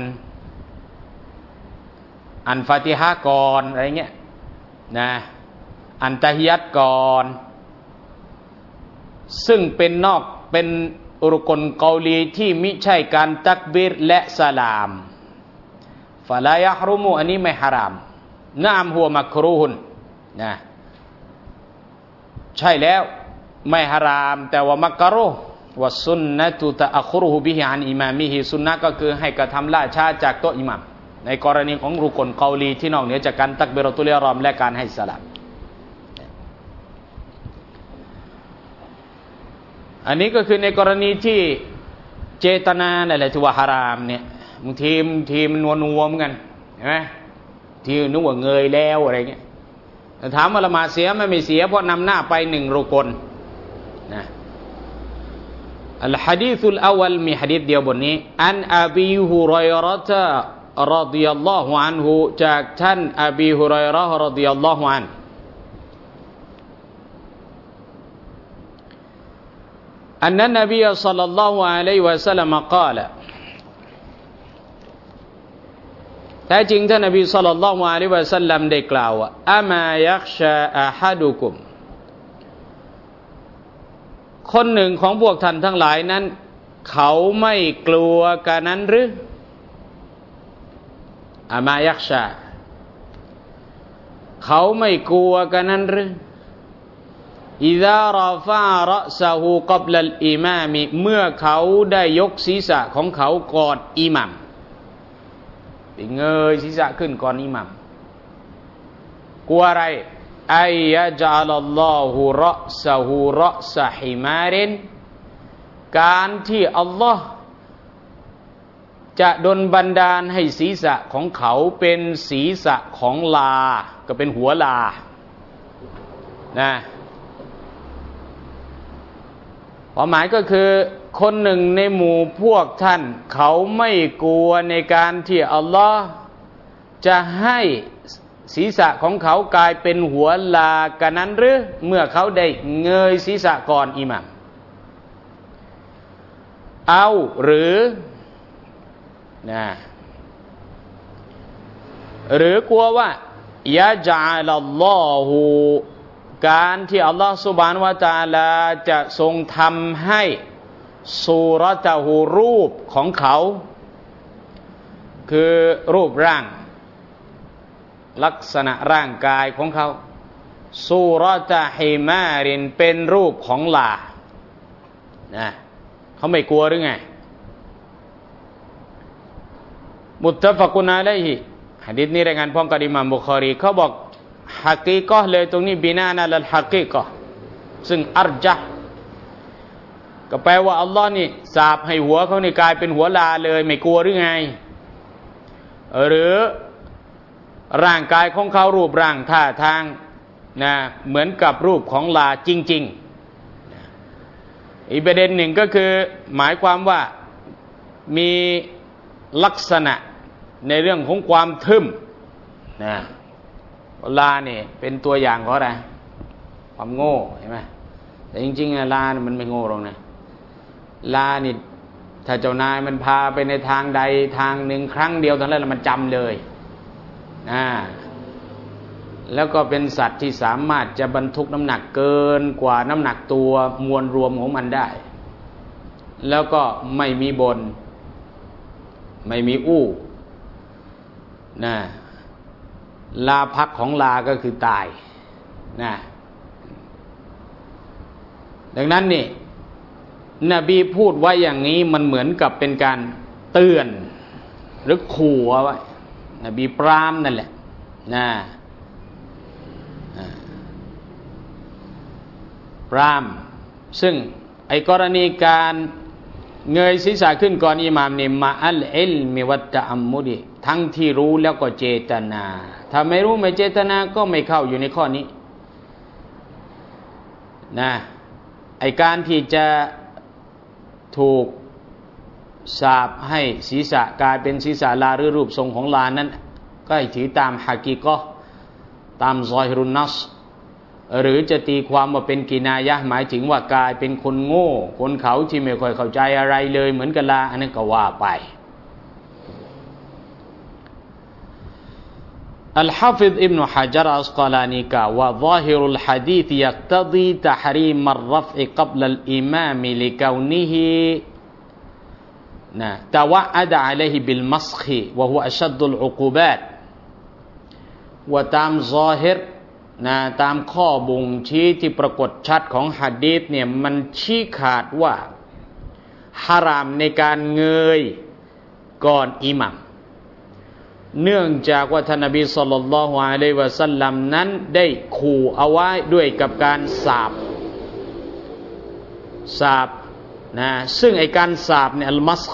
อันฟาติฮะก่อนอะไรเงี้ยนะอันตะฮิยัตก่อนซึ่งเป็นรุกลกอลีที่มิใช่การตักบีรและสลามฟะลายะฮรุมุอันนี้ไม่ฮารามนะอัมฮัวมักรูฮุนนะใช่แล้วไม่ฮารามแต่ว่ามักรุฮ์วะซุนนะตุตะอัครุฮุบิฮิอันอิมามิฮิซุนนะก็คือให้กระทำล่าช้าจากโต๊ะอิหมัมในกรณีของรุกลกอลีที่นอกเหนือจากการตักบิรอตุลอิหรอมและการให้สลามอันนี้ก็คือในกรณีที่เจตนาอะไรที่ว่าฮารามเนี่ยบางทีมันนัวๆเหมือนกันเห็นไหมที่นึกว่าเงยแล้วอะไรเงี้ยถามว่าละหมาดเสียไม่เสียเพราะนำหน้าไปหนึ่งรุกลนะอัลฮะดีซุลอวัลมีหะดีษเดียวบทนี้อันอบีฮุรอยเราะฮ์รอฎิยัลลอฮุอันฮุจากท่านอบีฮุรอยเราะฮ์รอฎิยัลลอฮุอันฮุอันนั้นนบีศ็อลลัลลอฮุอะลัยฮิวะซัลลัมกล่าวแท้จริงท่านนบีศ็อลลัลลอฮุอะลัยฮิวะซัลลัมได้กล่าวว่าอะมายักชาอะฮัดุกุมคนหนึ่งของพวกท่านทั้งหลายนั้นเขาไม่กลัวกันนั้นหรืออะมายักชาเขาไม่กลัวกันนั้นหรืออิซารอฟารอซะฮูกับลัลอิมามเมื่อเขาได้ยกศีรษะของเขาก่อนอิหมัมเงยศีรษะขึ้นก่อนอิหมัมกลัวอะไรอัยยะจัลลอฮุรอซะฮูรอซะฮิมารินการที่อัลลอฮ์จะดลบันดาลให้ศีรษะของเขาเป็นศีรษะของลาก็เป็นหัวลานะความหมายก็คือคนหนึ่งในหมู่พวกท่านเขาไม่กลัวในการที่อัลลอฮ์จะให้ศีรษะของเขากลายเป็นหัวลากันนั้นหรือเมื่อเขาได้เงยศีรษะก่อนอิหมัมเอาหรือนะหรือกลัวว่ายะจัลลอฮุการที่อัลลอฮฺซุบฮานะฮูวะตะอาลาจะทรงทำให้ซูเราะตะฮูรูปของเขาคือรูปร่างลักษณะร่างกายของเขาซูเราะตะฮิมารินเป็นรูปของลานะเขาไม่กลัวหรือไงมุตตะฟักุนอะลัยฮิหะดีษนี้รายงานพร้อมกับอิหม่ามบุคอรีเขาบอกฮะกีกะห์เลยตรงนี้บินานะลัลฮะกีกะห์ซึ่งอัรญะห์ก็แปลว่าอัลลอฮ์นี่สาปให้หัวเขานี่กลายเป็นหัวลาเลยไม่กลัวหรือไงหรือร่างกายของเขารูปร่างท่าทางนะเหมือนกับรูปของลาจริงๆอีกประเด็นหนึ่งก็คือหมายความว่ามีลักษณะในเรื่องของความทึ่มนะลาเนี่ยเป็นตัวอย่างของอะไรความโง่เห็นไหมแต่จริงๆลาเนี่ยมันไม่โง่หรอกนะลานี่ถ้าเจ้านายมันพาไปในทางใดทางหนึ่งครั้งเดียวเท่านั้นมันจำเลยแล้วก็เป็นสัตว์ที่สามารถจะบรรทุกน้ำหนักเกินกว่าน้ำหนักตัวมวลรวมของมันได้แล้วก็ไม่มีบนไม่มีอู้นะลาพักของลาก็คือตายนะดังนั้นนี่นบีพูดไว้อย่างนี้มันเหมือนกับเป็นการเตือนหรือขู่เอาไว้นบีปรามนั่นแหละนะปรามซึ่งไอ้กรณีการเงยศีรษะขึ้นก่อนอิหม่ามนี่มะอัลอิลมิวัตตะอัมมุดิทั้งที่รู้แล้วก็เจตนาถ้าไม่รู้ไม่เจตนาก็ไม่เข้าอยู่ในข้อนี้นะไอการที่จะถูกสาปให้ศีรษะกลายเป็นศีรษะลาหรือรูปทรงของลานั้นก็ให้ถือตามฮะกีกะห์ตามซอฮิรุนนัสหรือจะตีความว่าเป็นกินายะห์หมายถึงว่ากลายเป็นคนโง่คนเขาที่ไม่ค่อยเข้าใจอะไรเลยเหมือนกับลาอันนั้นก็ว่าไปอัลฮะฟิฎอิบนุฮะญะรอัสกอลานีกล่าวว่าซอฮิรุลหะดีษยักตะฎีตะห์รีมัรรฟอกับลัลอิมามลิกาวนิฮินะตะวะอะดะอะลัยฮิบิลมัสคิวะฮุวะอัชฎุลอุกูบาตว่าตามซอฮิรนะตามข้อบ่งชี้ที่ปรากฏชัดของหะดีษเนี่ยมันชี้ขาดว่าฮารามในการเงยก่อนอิหมัมเนื่องจากว่าท่านนบีศ็อลลัลลอฮุอะลัยฮิวะซัลลัมนั้นได้ขู่เอาไว้ด้วยกับการสาปนะซึ่งไอการสาปเนี่ยอัลมัส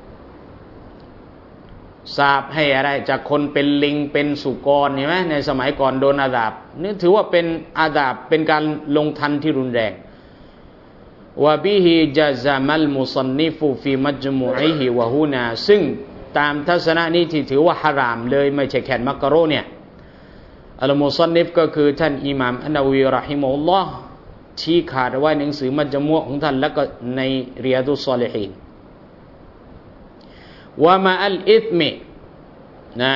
สาปให้อะไรจากคนเป็นลิงเป็นสุกรเห็นไหมในสมัยก่อนโดนอาดาบนี่ถือว่าเป็นอาดาบเป็นการลงทันที่รุนแรงวะบิฮิจาซามัลมุซันนิฟุฟีมัจมุอิฮิวะฮุนาซึ่งตามทัศนะนี้ที่ถือว่าฮารามเลยไม่ใช่แค่มักรูฮ์เนี่ยอัลมุซันนิฟก็คือท่านอิหม่ามอันนาววีเราะฮิมะฮุลลอฮ์ชี้ขาดไว้ในหนังสือมัจมุอ์ของท่านแล้วก็ในริยาดุศศอลิฮีนวะมาอัลอิธมินะ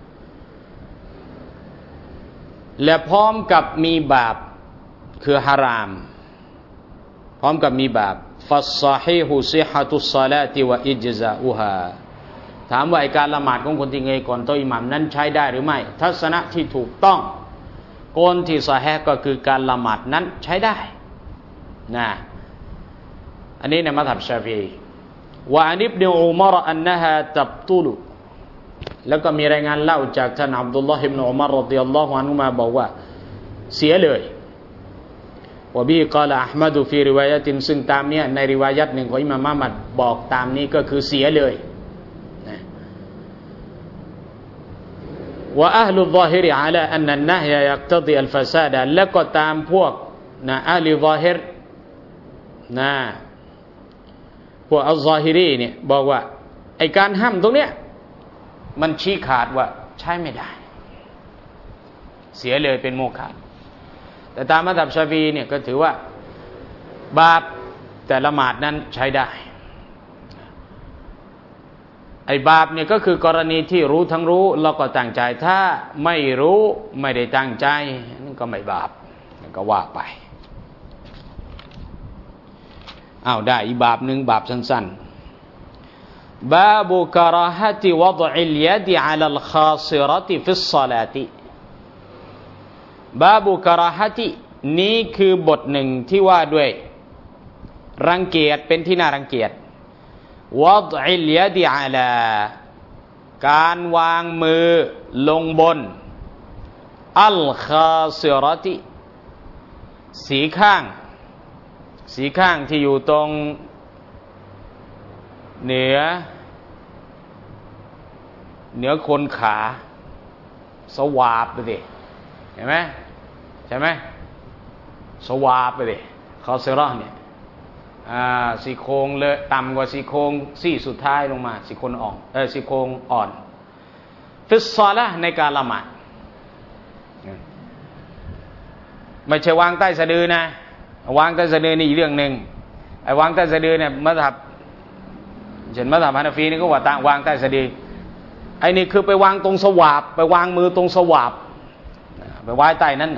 และพร้อมกับมีบาปคือฮารามพร้อมกับมีบาปฟัสซอฮีฮุซิฮะตุศศอลาติวะอิจซาอุฮาถามว่าไอ้การละหมาดของคนที่เงยก่อนโต๊ะอิหมัมนั้นใช้ได้หรือไม่ทัศนะที่ถูกต้องกลที่ซอฮีฮ์ก็คือการละหมาดนั้นใช้ได้นะอันนี้ในมัธฮับชาฟิอีวะอันอิบนุอุมัรอันนะฮาตับตุลุแล้วก็มีรายงานเล่าจากท่านอับดุลลอฮ์อิบนุอุมัรรอฎิยัลลอฮุอันฮุมาบอกว่าเสียเลยวะบีกาลาอะห์มัดฟีริวายะตินซึ่งตามเนี้ยในริวายัตหนึ่งของอิหม่ามอะห์มัดบอกตามนี้ก็คือเสียเลยนะวะอะห์ลุซซอฮิรอะลาอันนันนะฮยะยักตะฎิอัลฟะซาดะแล้วก็ตามพวกนะอะห์ลิซอฮิรนะพวกอัลซอฮิรีเนี่ยบอกว่าไอ้การห้ามตรงเนี้ยมันชี้ขาดว่าใช้ไม่ได้เสียเลยเป็นโมฆะแต่ตามมัธฮับชาฟีเนี่ยก็ถือว่าบาปแต่ละหมาดนั้นใช้ได้ไอ้บาปเนี่ยก็คือกรณีที่รู้ทั้งรู้แล้วก็ตั้งใจถ้าไม่รู้ไม่ได้ตั้งใจนั่นก็ไม่บาปนั่นก็ว่าไปอ้าวได้อีกบาปหนึ่งบาปสั้นๆบาบุกะราฮะติวะฎอิลยะดิอะลัลคาซิเราะติฟิศศอลาติบาบุกะราฮะตินี้คือบทหนึ่งที่ว่าด้วยรังเกียจเป็นที่น่ารังเกียจวะฎอิลยะดิอะลาการวางมือลงบนอัลคาซิเราะติสีข้างที่อยู่ตรงเหนือคนขาสวาบไปดิเห็นไหมใช่ไหมสวาบไปดิคอเซราะเนี่ยซี่โครงเลยต่ำกว่าซี่โครงซี่สุดท้ายลงมาซี่โครงอ่อนซี่โครงอ่อนฟิศศอละห์ในการละหมาดไม่ใช่วางใต้สะดือนะวางใต้สะดือนี่อีกเรื่องหนึ่งไอ้วางใต้สะดือเนี่ยมัธฮับเช่นมัธฮับฮานาฟีนี่ก็ว่าวางใต้สะดือไอ้นี่คือไปวางตรงสวาบไปวางมือตรงสวาบไปไว้ใต้นั้น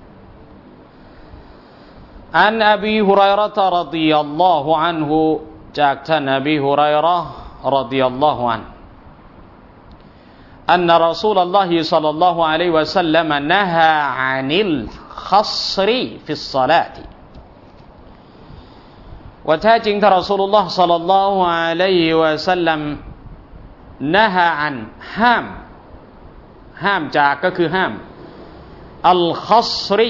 อันอบีฮุรัยเราะฮ์รอฎิยัลลอฮุอันฮุจากท่านอบีฮุรัยเราะฮ์รอฎิยัลลอฮุอันฮุอันรอซูลุลลอฮิศ็อลลัลลอฮุอะลัยฮิวะซัลลัมนะฮาอานิลคัศริฟิศศอลาติว่าแท้จริงท่านรอซูลุลลอฮ์ศ็อลลัลลอฮุอะลัยฮิวะซัลลัมนะฮาอันห้ามจากก็คือห้ามอัลคัศริ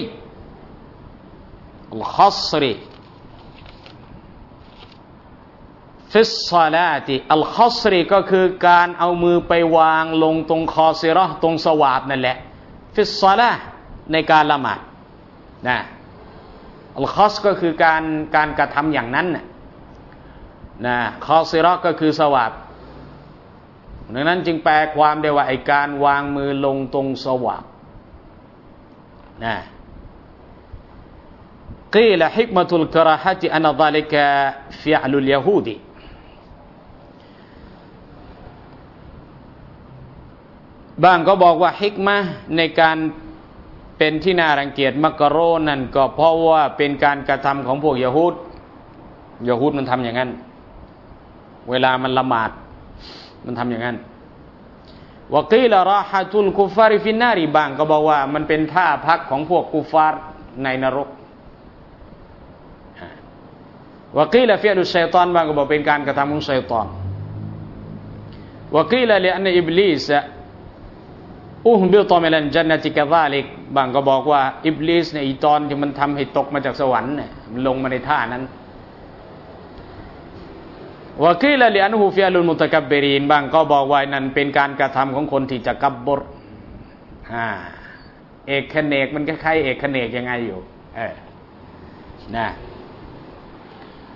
ฟิศศอลาติอัลคัศริก็คือการเอามือไปวางลงตรงคอซิเราะห์ตรงสวาบนั่นแหละฟิศศอลาห์ในการละหมาดนะอัลคัศก็คือการกระทำอย่างนั้นนะคอซิเราะห์ก็คือสวาบดังนั้นจึงแปลความได้ว่าไอ้การวางมือลงตรงสวาบนะกีละฮิกมะตุลกะราฮะติอันซาลิกะฟิอลุลยะฮูดีบางก็บอกว่าฮิกมะห์ในการเป็นที่น่ารังเกียจมักรุฮ์นั่นก็เพราะว่าเป็นการกระทำของพวกยะฮูดมันทำอย่างนั้นเวลามันละหมาดมันทำอย่างนั้นวะกีละราฮะตุลกุฟาริฟินนาริบางก็บอกว่ามันเป็นท่าพักของพวกกุฟาร์ในนรกวะกีละฟิอลุชัยฏอนบางก็บอกเป็นการกระทำของชัยฏอนวะกีละลิอันอิบลิสบิตอมิลันจันนติกะซาลิกบางก็บอกว่าอิบลิสเนี่ยอีตอนที่มันทำให้ตกมาจากสวรรค์เนี่ยมันลงมาในท่านั้นวะกีละลิอันฮุฟิอลุลมุตะกับบรีนบางก็บอกว่านั่นเป็นการกระทำของคนที่จะกับบรเอกขเนกมันคล้ายๆเอกขเนกยังไงอยู่นะ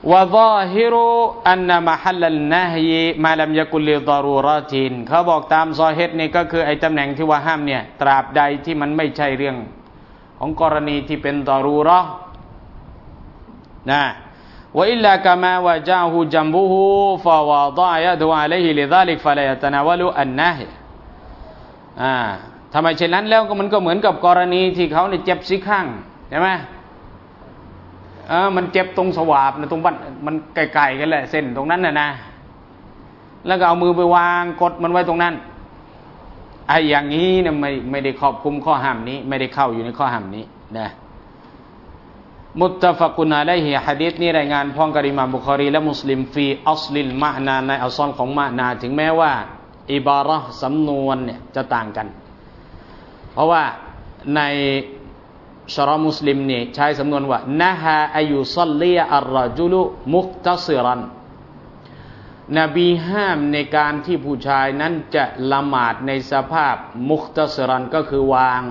วะซอฮิรุอันนะมะฮัลลัลนะฮยีมาลัมยะกุลลิฎอรูเราะตินเขาบอกตามซอฮิรนี่ก็คือไอ้ตำแหน่งที่ว่าห้ามเนี่ยตราบใดที่มันไม่ใช่เรื่องของกรณีที่เป็นฎอรูเราะห์นะวะอิลลากะมาวะจาฮูจัมบุฮูฟะวะฎะยะดุอะลัยฮิลิซาลิกฟะลายะตะนาวะลุอันนะฮทำไมเช่นนั้นแล้วก็มันก็เหมือนกับกรณีที่เขาเนี่ยเจ็บซี่ข้างใช่ไหมมันเจ็บตรงสวาบนะตรงบั้นมันไกลๆกันแหละเส้นตรงนั้นนะแล้วก็เอามือไปวางกดมันไว้ตรงนั้นไอ้อย่างนี้เนี่ยไม่ได้ครอบคลุมข้อห้ามนี้ไม่ได้เข้าอยู่ในข้อห้ามนี้นะมุตตะฟักุนอะลัยฮิหะดีษนี้รายงานพ้องกับอิหม่ามบุคอรีและมุสลิมฟีอัศลิลมะนาในอัศลของมะนาถึงแม้ว่าอิบาระห์สำนวนเนี่ยจะต่างกันเพราะว่าในชะรอมุสลิมนี่ใช้สำนวนว่านะฮาอายุซัลลีอัรรอจุลุมุคตัซิรันนบีห้ามในการที่ผู้ชายนั้นจะละหมาดในสภาพมุคตัซิรันก็คือวาง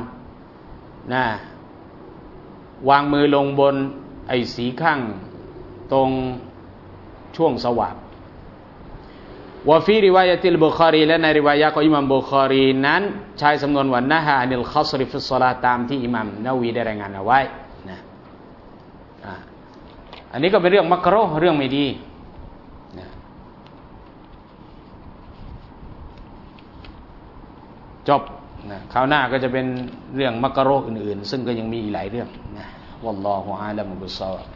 มือลงบนไอ้สีข้างตรงช่วงสวาบวะฟีริวายะติลบุคอรีและในริวายะของอิหม่ามบุคอรีนั้นใช้สำนวนว่านะฮะอันิลคัศริฟิศศอลาตามที่อิหม่ามนะวีได้รายงานเอาไว้นะอันนี้ก็เป็นเรื่องมักรุฮ์เรื่องไม่ดีนะจบนะคราวหน้าก็จะเป็นเรื่องมักรุฮ์อื่นๆซึ่งก็ยังมีอีกหลายเรื่องนะวัลลอฮุอาลัมบิศชอวาบ